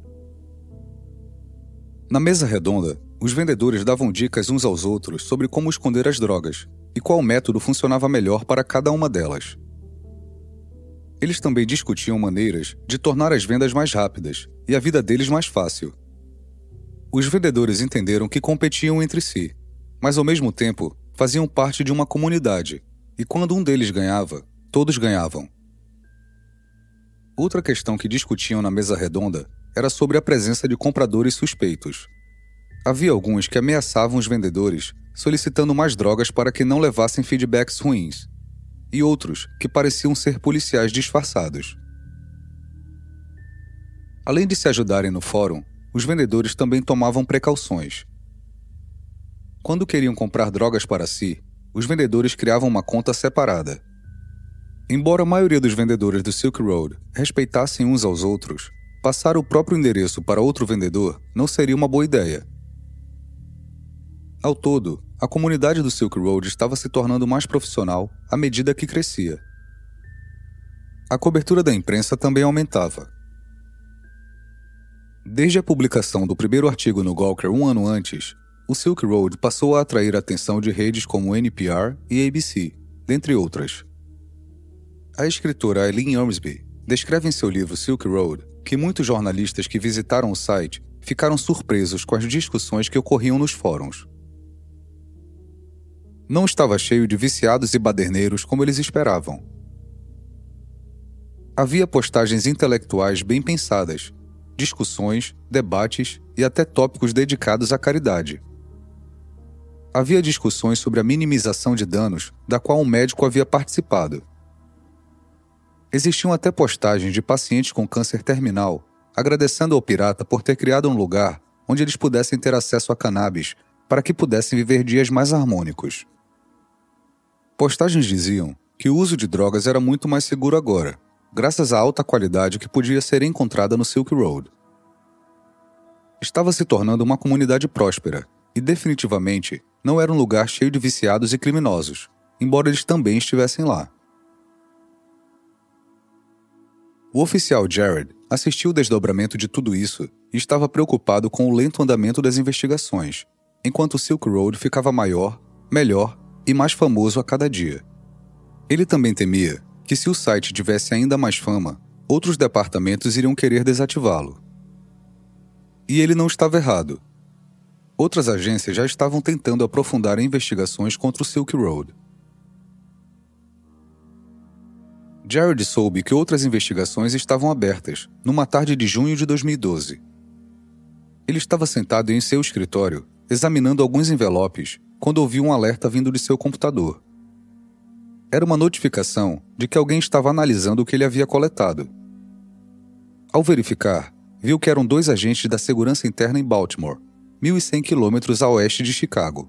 Na mesa redonda, os vendedores davam dicas uns aos outros sobre como esconder as drogas e qual método funcionava melhor para cada uma delas. Eles também discutiam maneiras de tornar as vendas mais rápidas e a vida deles mais fácil. Os vendedores entenderam que competiam entre si, mas ao mesmo tempo faziam parte de uma comunidade, e quando um deles ganhava, todos ganhavam. Outra questão que discutiam na mesa redonda era sobre a presença de compradores suspeitos. Havia alguns que ameaçavam os vendedores, solicitando mais drogas para que não levassem feedbacks ruins, e outros que pareciam ser policiais disfarçados. Além de se ajudarem no fórum, os vendedores também tomavam precauções. Quando queriam comprar drogas para si, os vendedores criavam uma conta separada. Embora a maioria dos vendedores do Silk Road respeitassem uns aos outros, passar o próprio endereço para outro vendedor não seria uma boa ideia. Ao todo, a comunidade do Silk Road estava se tornando mais profissional à medida que crescia. A cobertura da imprensa também aumentava. Desde a publicação do primeiro artigo no Gawker um ano antes, o Silk Road passou a atrair a atenção de redes como N P R e A B C, dentre outras. A escritora Eileen Ormsby descreve em seu livro Silk Road que muitos jornalistas que visitaram o site ficaram surpresos com as discussões que ocorriam nos fóruns. Não estava cheio de viciados e baderneiros como eles esperavam. Havia postagens intelectuais bem pensadas, discussões, debates e até tópicos dedicados à caridade. Havia discussões sobre a minimização de danos da qual um médico havia participado. Existiam até postagens de pacientes com câncer terminal agradecendo ao pirata por ter criado um lugar onde eles pudessem ter acesso a cannabis para que pudessem viver dias mais harmônicos. Postagens diziam que o uso de drogas era muito mais seguro agora, graças à alta qualidade que podia ser encontrada no Silk Road. Estava se tornando uma comunidade próspera e definitivamente não era um lugar cheio de viciados e criminosos, embora eles também estivessem lá. O oficial Jared assistiu o desdobramento de tudo isso e estava preocupado com o lento andamento das investigações, enquanto o Silk Road ficava maior, melhor e mais famoso a cada dia. Ele também temia que, se o site tivesse ainda mais fama, outros departamentos iriam querer desativá-lo. E ele não estava errado. Outras agências já estavam tentando aprofundar investigações contra o Silk Road. Jared soube que outras investigações estavam abertas, numa tarde de junho de dois mil e doze. Ele estava sentado em seu escritório, examinando alguns envelopes, quando ouviu um alerta vindo de seu computador. Era uma notificação de que alguém estava analisando o que ele havia coletado. Ao verificar, viu que eram dois agentes da segurança interna em Baltimore, mil e cem quilômetros a oeste de Chicago.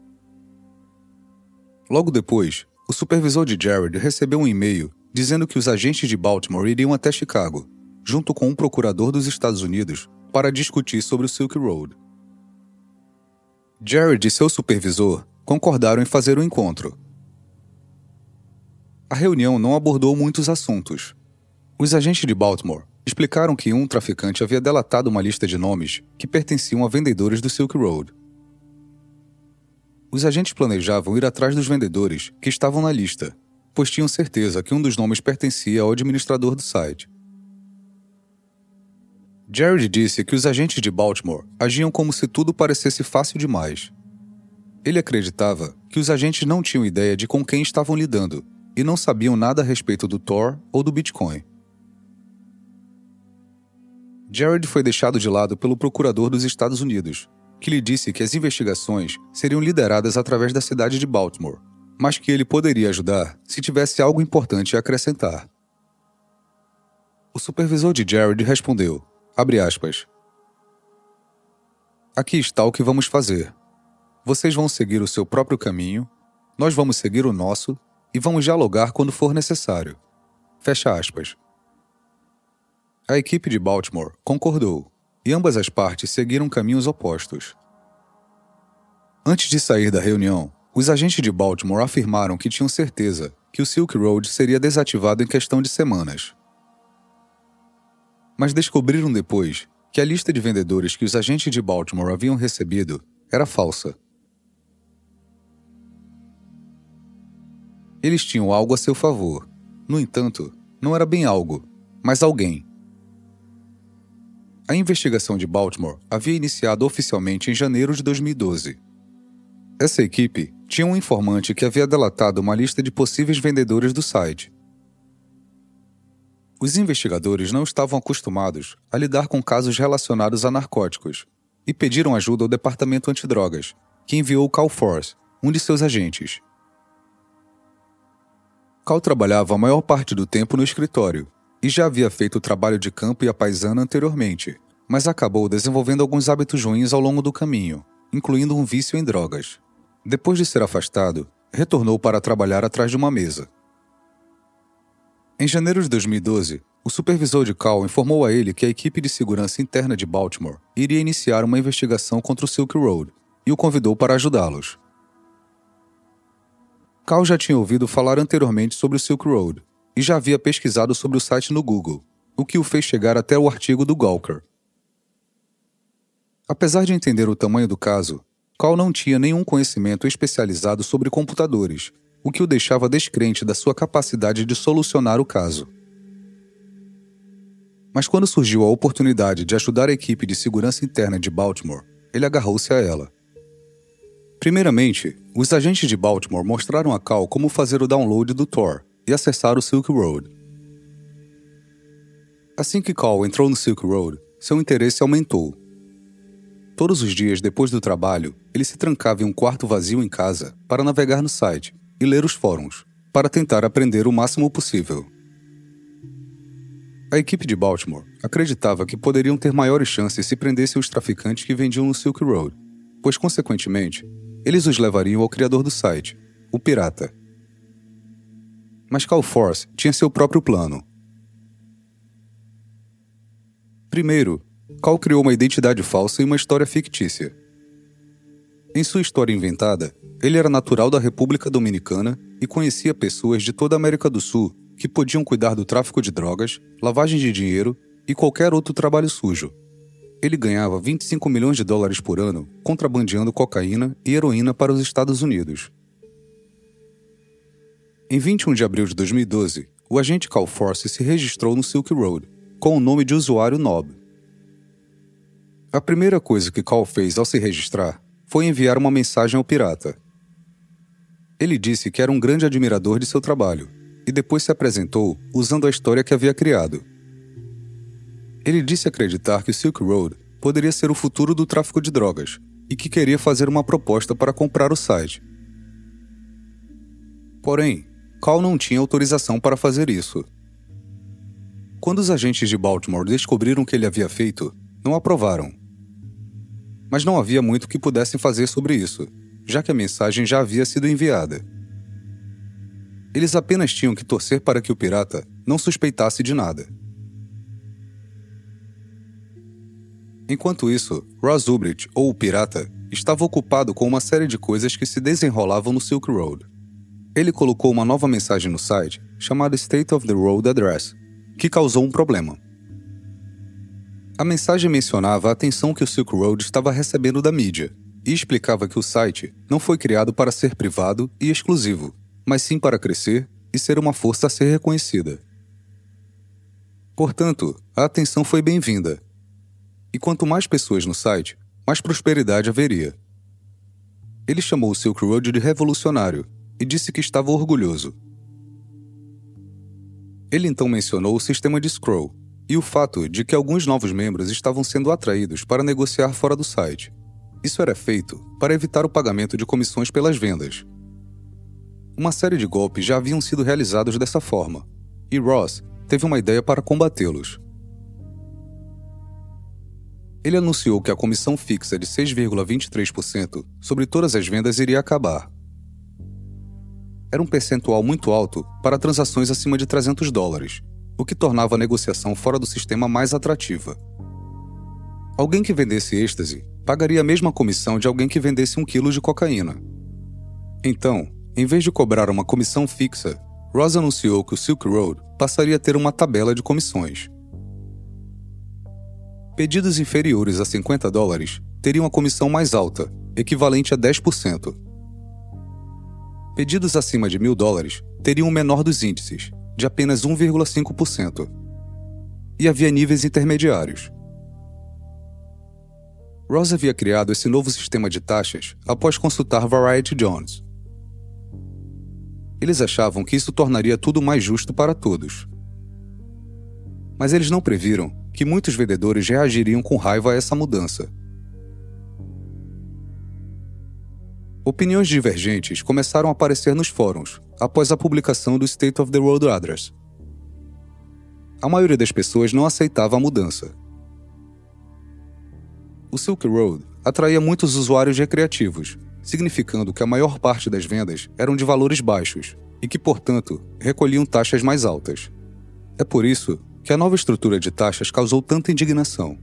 Logo depois, o supervisor de Jared recebeu um e-mail dizendo que os agentes de Baltimore iriam até Chicago, junto com um procurador dos Estados Unidos, para discutir sobre o Silk Road. Jared e seu supervisor concordaram em fazer o encontro. A reunião não abordou muitos assuntos. Os agentes de Baltimore explicaram que um traficante havia delatado uma lista de nomes que pertenciam a vendedores do Silk Road. Os agentes planejavam ir atrás dos vendedores que estavam na lista, pois tinham certeza que um dos nomes pertencia ao administrador do site. Jared disse que os agentes de Baltimore agiam como se tudo parecesse fácil demais. Ele acreditava que os agentes não tinham ideia de com quem estavam lidando e não sabiam nada a respeito do Tor ou do Bitcoin. Jared foi deixado de lado pelo procurador dos Estados Unidos, que lhe disse que as investigações seriam lideradas através da cidade de Baltimore, mas que ele poderia ajudar se tivesse algo importante a acrescentar. O supervisor de Jared respondeu, abre aspas, aqui está o que vamos fazer. Vocês vão seguir o seu próprio caminho, nós vamos seguir o nosso e vamos dialogar quando for necessário. Fecha aspas. A equipe de Baltimore concordou, e ambas as partes seguiram caminhos opostos. Antes de sair da reunião, os agentes de Baltimore afirmaram que tinham certeza que o Silk Road seria desativado em questão de semanas. Mas descobriram depois que a lista de vendedores que os agentes de Baltimore haviam recebido era falsa. Eles tinham algo a seu favor. No entanto, não era bem algo, mas alguém. A investigação de Baltimore havia iniciado oficialmente em janeiro de dois mil e doze. Essa equipe tinha um informante que havia delatado uma lista de possíveis vendedores do site. Os investigadores não estavam acostumados a lidar com casos relacionados a narcóticos e pediram ajuda ao Departamento Antidrogas, que enviou Cal Force, um de seus agentes. Cal trabalhava a maior parte do tempo no escritório e já havia feito o trabalho de campo e a paisana anteriormente, mas acabou desenvolvendo alguns hábitos ruins ao longo do caminho, incluindo um vício em drogas. Depois de ser afastado, retornou para trabalhar atrás de uma mesa. Em janeiro de dois mil e doze, o supervisor de Cal informou a ele que a equipe de segurança interna de Baltimore iria iniciar uma investigação contra o Silk Road e o convidou para ajudá-los. Cal já tinha ouvido falar anteriormente sobre o Silk Road e já havia pesquisado sobre o site no Google, o que o fez chegar até o artigo do Gawker. Apesar de entender o tamanho do caso, Cal não tinha nenhum conhecimento especializado sobre computadores, o que o deixava descrente da sua capacidade de solucionar o caso. Mas quando surgiu a oportunidade de ajudar a equipe de segurança interna de Baltimore, ele agarrou-se a ela. Primeiramente, os agentes de Baltimore mostraram a Cal como fazer o download do Tor e acessar o Silk Road. Assim que Cal entrou no Silk Road, seu interesse aumentou. Todos os dias depois do trabalho, ele se trancava em um quarto vazio em casa para navegar no site e ler os fóruns, para tentar aprender o máximo possível. A equipe de Baltimore acreditava que poderiam ter maiores chances se prendessem os traficantes que vendiam no Silk Road, pois, consequentemente, eles os levariam ao criador do site, o pirata. Mas CalForce tinha seu próprio plano. Primeiro, Cal criou uma identidade falsa e uma história fictícia. Em sua história inventada, ele era natural da República Dominicana e conhecia pessoas de toda a América do Sul que podiam cuidar do tráfico de drogas, lavagem de dinheiro e qualquer outro trabalho sujo. Ele ganhava vinte e cinco milhões de dólares por ano contrabandeando cocaína e heroína para os Estados Unidos. Em vinte e um de abril de dois mil e doze, o agente CalForce se registrou no Silk Road, com o nome de usuário Nob. A primeira coisa que Cal fez ao se registrar foi enviar uma mensagem ao pirata. Ele disse que era um grande admirador de seu trabalho e depois se apresentou usando a história que havia criado. Ele disse acreditar que o Silk Road poderia ser o futuro do tráfico de drogas e que queria fazer uma proposta para comprar o site. Porém, Cal não tinha autorização para fazer isso. Quando os agentes de Baltimore descobriram o que ele havia feito, não aprovaram. Mas não havia muito que pudessem fazer sobre isso, já que a mensagem já havia sido enviada. Eles apenas tinham que torcer para que o pirata não suspeitasse de nada. Enquanto isso, Ross Ulbricht, ou o pirata, estava ocupado com uma série de coisas que se desenrolavam no Silk Road. Ele colocou uma nova mensagem no site, chamada State of the Road Address, que causou um problema. A mensagem mencionava a atenção que o Silk Road estava recebendo da mídia e explicava que o site não foi criado para ser privado e exclusivo, mas sim para crescer e ser uma força a ser reconhecida. Portanto, a atenção foi bem-vinda. E quanto mais pessoas no site, mais prosperidade haveria. Ele chamou o Silk Road de revolucionário e disse que estava orgulhoso. Ele então mencionou o sistema de Scroll e o fato de que alguns novos membros estavam sendo atraídos para negociar fora do site. Isso era feito para evitar o pagamento de comissões pelas vendas. Uma série de golpes já haviam sido realizados dessa forma, e Ross teve uma ideia para combatê-los. Ele anunciou que a comissão fixa de seis vírgula vinte e três por cento sobre todas as vendas iria acabar. Era um percentual muito alto para transações acima de trezentos dólares, o que tornava a negociação fora do sistema mais atrativa. Alguém que vendesse êxtase pagaria a mesma comissão de alguém que vendesse um quilo de cocaína. Então, em vez de cobrar uma comissão fixa, Ross anunciou que o Silk Road passaria a ter uma tabela de comissões. Pedidos inferiores a cinquenta dólares teriam a comissão mais alta, equivalente a dez por cento. Pedidos acima de mil dólares teriam o menor dos índices, de apenas um vírgula cinco por cento. E havia níveis intermediários. Ross havia criado esse novo sistema de taxas após consultar Variety Jones. Eles achavam que isso tornaria tudo mais justo para todos. Mas eles não previram que muitos vendedores reagiriam com raiva a essa mudança. Opiniões divergentes começaram a aparecer nos fóruns após a publicação do State of the Road Address. A maioria das pessoas não aceitava a mudança. O Silk Road atraía muitos usuários recreativos, significando que a maior parte das vendas eram de valores baixos e que, portanto, recolhiam taxas mais altas. É por isso que a nova estrutura de taxas causou tanta indignação.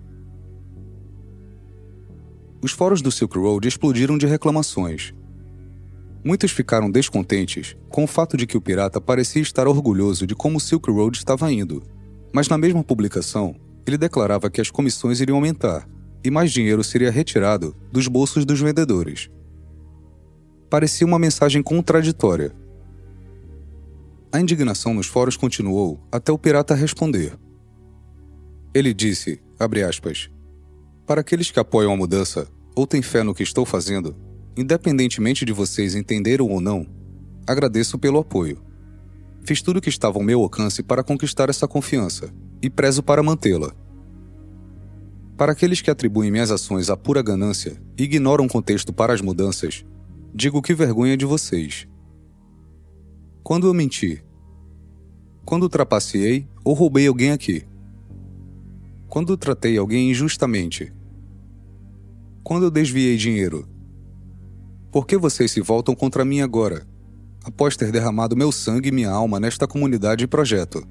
Os fóruns do Silk Road explodiram de reclamações. Muitos ficaram descontentes com o fato de que o pirata parecia estar orgulhoso de como o Silk Road estava indo, mas na mesma publicação, ele declarava que as comissões iriam aumentar e mais dinheiro seria retirado dos bolsos dos vendedores. Parecia uma mensagem contraditória. A indignação nos fóruns continuou até o pirata responder. Ele disse, abre aspas, para aqueles que apoiam a mudança ou têm fé no que estou fazendo, independentemente de vocês entenderam ou não, agradeço pelo apoio. Fiz tudo o que estava ao meu alcance para conquistar essa confiança e prezo para mantê-la. Para aqueles que atribuem minhas ações à pura ganância e ignoram o contexto para as mudanças, digo que vergonha de vocês. Quando eu menti? Quando trapaceei ou roubei alguém aqui? Quando tratei alguém injustamente? Quando eu desviei dinheiro Por que vocês se voltam contra mim agora, após ter derramado meu sangue e minha alma nesta comunidade e projeto?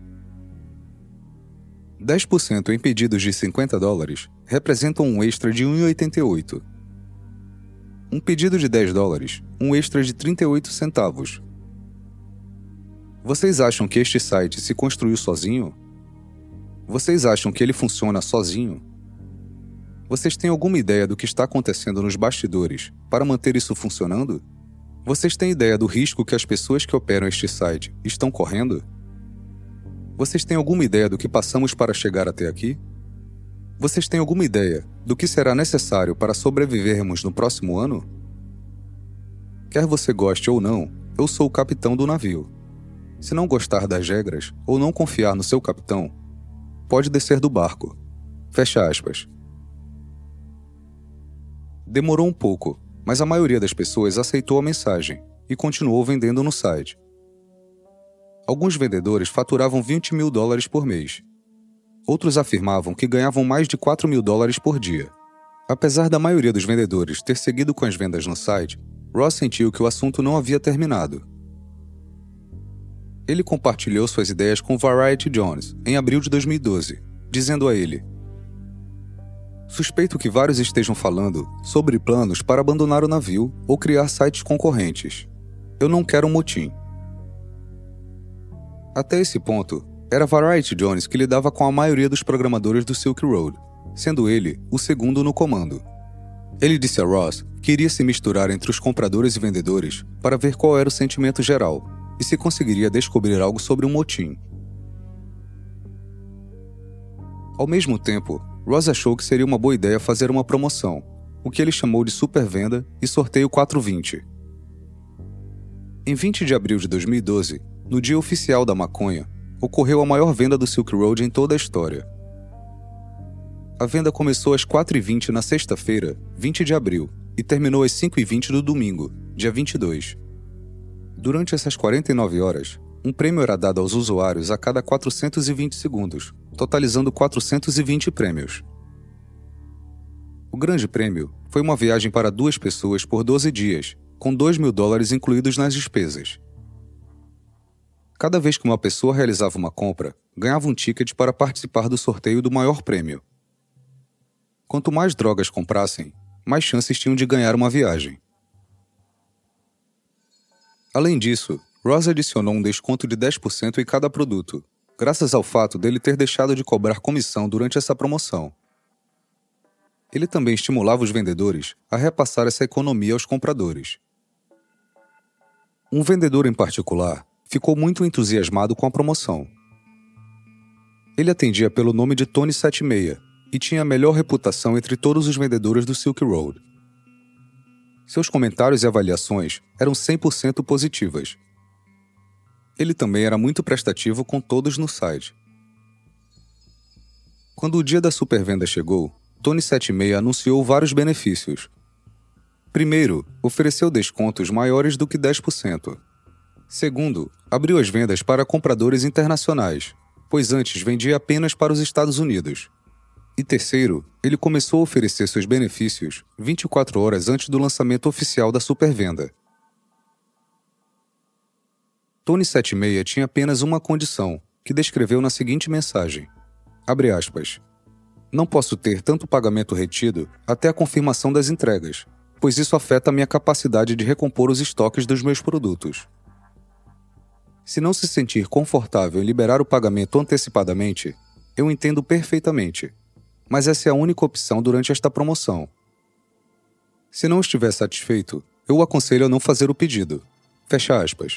dez por cento em pedidos de cinquenta dólares representam um extra de um real e oitenta e oito centavos. Um pedido de dez dólares, um extra de trinta e oito centavos. Vocês acham que este site se construiu sozinho? Vocês acham que ele funciona sozinho? Vocês têm alguma ideia do que está acontecendo nos bastidores para manter isso funcionando? Vocês têm ideia do risco que as pessoas que operam este site estão correndo? Vocês têm alguma ideia do que passamos para chegar até aqui? Vocês têm alguma ideia do que será necessário para sobrevivermos no próximo ano? Quer você goste ou não, eu sou o capitão do navio. Se não gostar das regras ou não confiar no seu capitão, pode descer do barco. Fecha aspas. Demorou um pouco, mas a maioria das pessoas aceitou a mensagem e continuou vendendo no site. Alguns vendedores faturavam vinte mil dólares por mês. Outros afirmavam que ganhavam mais de quatro mil dólares por dia. Apesar da maioria dos vendedores ter seguido com as vendas no site, Ross sentiu que o assunto não havia terminado. Ele compartilhou suas ideias com Variety Jones em abril de dois mil e doze, dizendo a ele: "Suspeito que vários estejam falando sobre planos para abandonar o navio ou criar sites concorrentes. Eu não quero um motim." Até esse ponto, era Variety Jones que lidava com a maioria dos programadores do Silk Road, sendo ele o segundo no comando. Ele disse a Ross que iria se misturar entre os compradores e vendedores para ver qual era o sentimento geral e se conseguiria descobrir algo sobre um motim. Ao mesmo tempo, Ross achou que seria uma boa ideia fazer uma promoção, o que ele chamou de Super Venda e Sorteio quatrocentos e vinte. Em vinte de abril de dois mil e doze, no dia oficial da maconha, ocorreu a maior venda do Silk Road em toda a história. A venda começou às quatro e vinte na sexta-feira, vinte de abril, e terminou às cinco e vinte do domingo, dia vinte e dois. Durante essas quarenta e nove horas, um prêmio era dado aos usuários a cada quatrocentos e vinte segundos, totalizando quatrocentos e vinte prêmios. O grande prêmio foi uma viagem para duas pessoas por doze dias, com dois mil dólares incluídos nas despesas. Cada vez que uma pessoa realizava uma compra, ganhava um ticket para participar do sorteio do maior prêmio. Quanto mais drogas comprassem, mais chances tinham de ganhar uma viagem. Além disso, Ross adicionou um desconto de dez por cento em cada produto, graças ao fato dele ter deixado de cobrar comissão durante essa promoção. Ele também estimulava os vendedores a repassar essa economia aos compradores. Um vendedor em particular ficou muito entusiasmado com a promoção. Ele atendia pelo nome de Tony setenta e seis e tinha a melhor reputação entre todos os vendedores do Silk Road. Seus comentários e avaliações eram cem por cento positivas. Ele também era muito prestativo com todos no site. Quando o dia da supervenda chegou, Tony setenta e seis anunciou vários benefícios. Primeiro, ofereceu descontos maiores do que dez por cento. Segundo, abriu as vendas para compradores internacionais, pois antes vendia apenas para os Estados Unidos. E terceiro, ele começou a oferecer seus benefícios vinte e quatro horas antes do lançamento oficial da supervenda. Tony setenta e seis tinha apenas uma condição, que descreveu na seguinte mensagem, abre aspas, "Não posso ter tanto pagamento retido até a confirmação das entregas, pois isso afeta a minha capacidade de recompor os estoques dos meus produtos. Se não se sentir confortável em liberar o pagamento antecipadamente, eu entendo perfeitamente, mas essa é a única opção durante esta promoção. Se não estiver satisfeito, eu o aconselho a não fazer o pedido." Fecha aspas.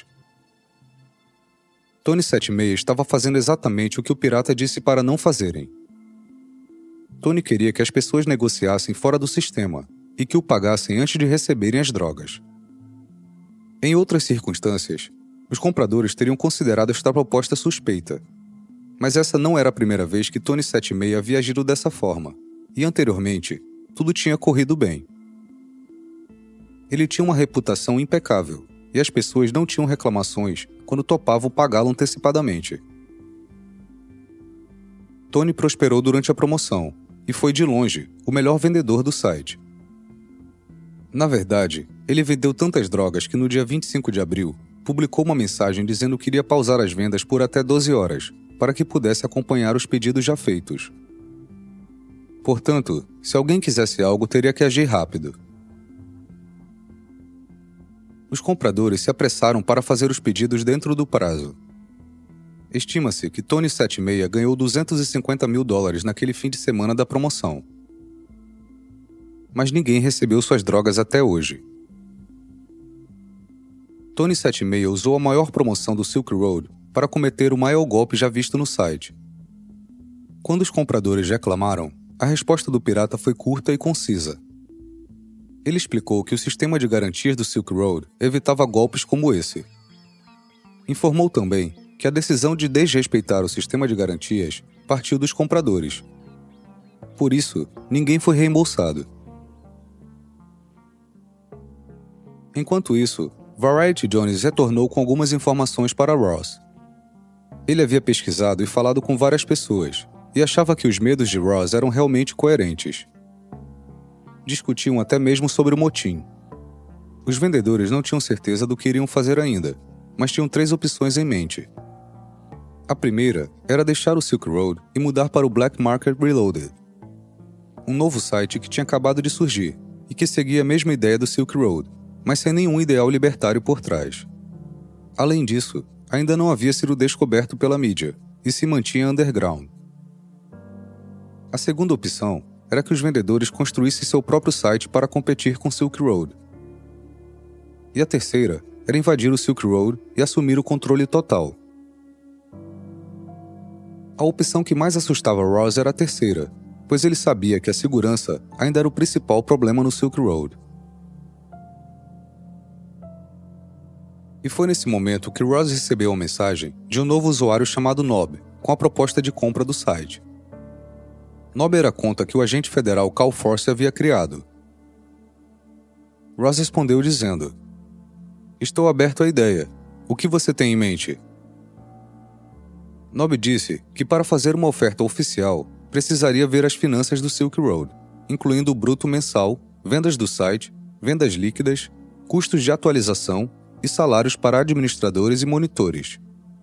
Tony setenta e seis estava fazendo exatamente o que o pirata disse para não fazerem. Tony queria que as pessoas negociassem fora do sistema e que o pagassem antes de receberem as drogas. Em outras circunstâncias, os compradores teriam considerado esta proposta suspeita. Mas essa não era a primeira vez que Tony setenta e seis havia agido dessa forma, e anteriormente, tudo tinha corrido bem. Ele tinha uma reputação impecável, e as pessoas não tinham reclamações quando topavam pagá-lo antecipadamente. Tony prosperou durante a promoção, e foi de longe o melhor vendedor do site. Na verdade, ele vendeu tantas drogas que no dia vinte e cinco de abril, publicou uma mensagem dizendo que iria pausar as vendas por até doze horas, para que pudesse acompanhar os pedidos já feitos. Portanto, se alguém quisesse algo, teria que agir rápido. Os compradores se apressaram para fazer os pedidos dentro do prazo. Estima-se que Tony setenta e seis ganhou duzentos e cinquenta mil dólares naquele fim de semana da promoção. Mas ninguém recebeu suas drogas até hoje. Tony setenta e seis usou a maior promoção do Silk Road para cometer o maior golpe já visto no site. Quando os compradores reclamaram, a resposta do pirata foi curta e concisa. Ele explicou que o sistema de garantias do Silk Road evitava golpes como esse. Informou também que a decisão de desrespeitar o sistema de garantias partiu dos compradores. Por isso, ninguém foi reembolsado. Enquanto isso, Variety Jones retornou com algumas informações para Ross. Ele havia pesquisado e falado com várias pessoas, e achava que os medos de Ross eram realmente coerentes. Discutiam até mesmo sobre o motim. Os vendedores não tinham certeza do que iriam fazer ainda, mas tinham três opções em mente. A primeira era deixar o Silk Road e mudar para o Black Market Reloaded, um novo site que tinha acabado de surgir e que seguia a mesma ideia do Silk Road, mas sem nenhum ideal libertário por trás. Além disso, ainda não havia sido descoberto pela mídia e se mantinha underground. A segunda opção era que os vendedores construíssem seu próprio site para competir com Silk Road. E a terceira era invadir o Silk Road e assumir o controle total. A opção que mais assustava Ross era a terceira, pois ele sabia que a segurança ainda era o principal problema no Silk Road. E foi nesse momento que Ross recebeu uma mensagem de um novo usuário chamado Nob, com a proposta de compra do site. Nob era a conta que o agente federal Cal Force havia criado. Ross respondeu dizendo: "Estou aberto à ideia. O que você tem em mente?" Nob disse que para fazer uma oferta oficial, precisaria ver as finanças do Silk Road, incluindo o bruto mensal, vendas do site, vendas líquidas, custos de atualização e salários para administradores e monitores.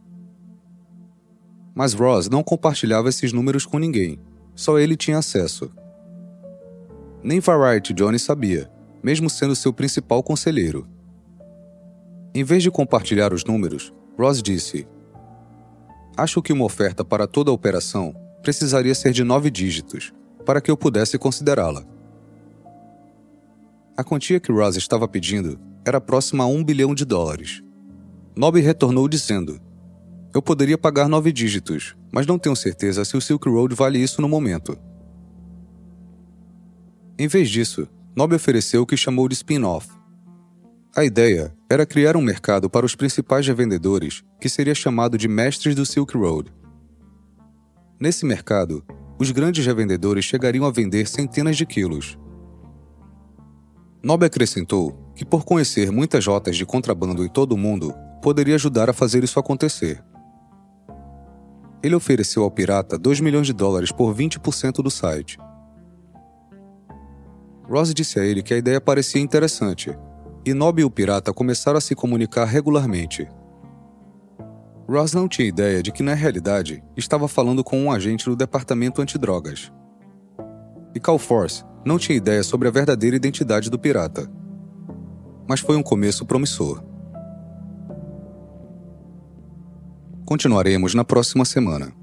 Mas Ross não compartilhava esses números com ninguém, só ele tinha acesso. Nem Variety Jones sabia, mesmo sendo seu principal conselheiro. Em vez de compartilhar os números, Ross disse: "Acho que uma oferta para toda a operação precisaria ser de nove dígitos, para que eu pudesse considerá-la." A quantia que Ross estava pedindo era próxima a um bilhão de dólares. Nob retornou dizendo: "Eu poderia pagar nove dígitos, mas não tenho certeza se o Silk Road vale isso no momento." Em vez disso, Nob ofereceu o que chamou de spin-off. A ideia era criar um mercado para os principais revendedores, que seria chamado de mestres do Silk Road. Nesse mercado, os grandes revendedores chegariam a vender centenas de quilos. Nob acrescentou que, por conhecer muitas rotas de contrabando em todo o mundo, poderia ajudar a fazer isso acontecer. Ele ofereceu ao pirata dois milhões de dólares por vinte por cento do site. Ross disse a ele que a ideia parecia interessante, e Nob e o pirata começaram a se comunicar regularmente. Ross não tinha ideia de que, na realidade, estava falando com um agente do departamento antidrogas. E Cal Force não tinha ideia sobre a verdadeira identidade do pirata. Mas foi um começo promissor. Continuaremos na próxima semana.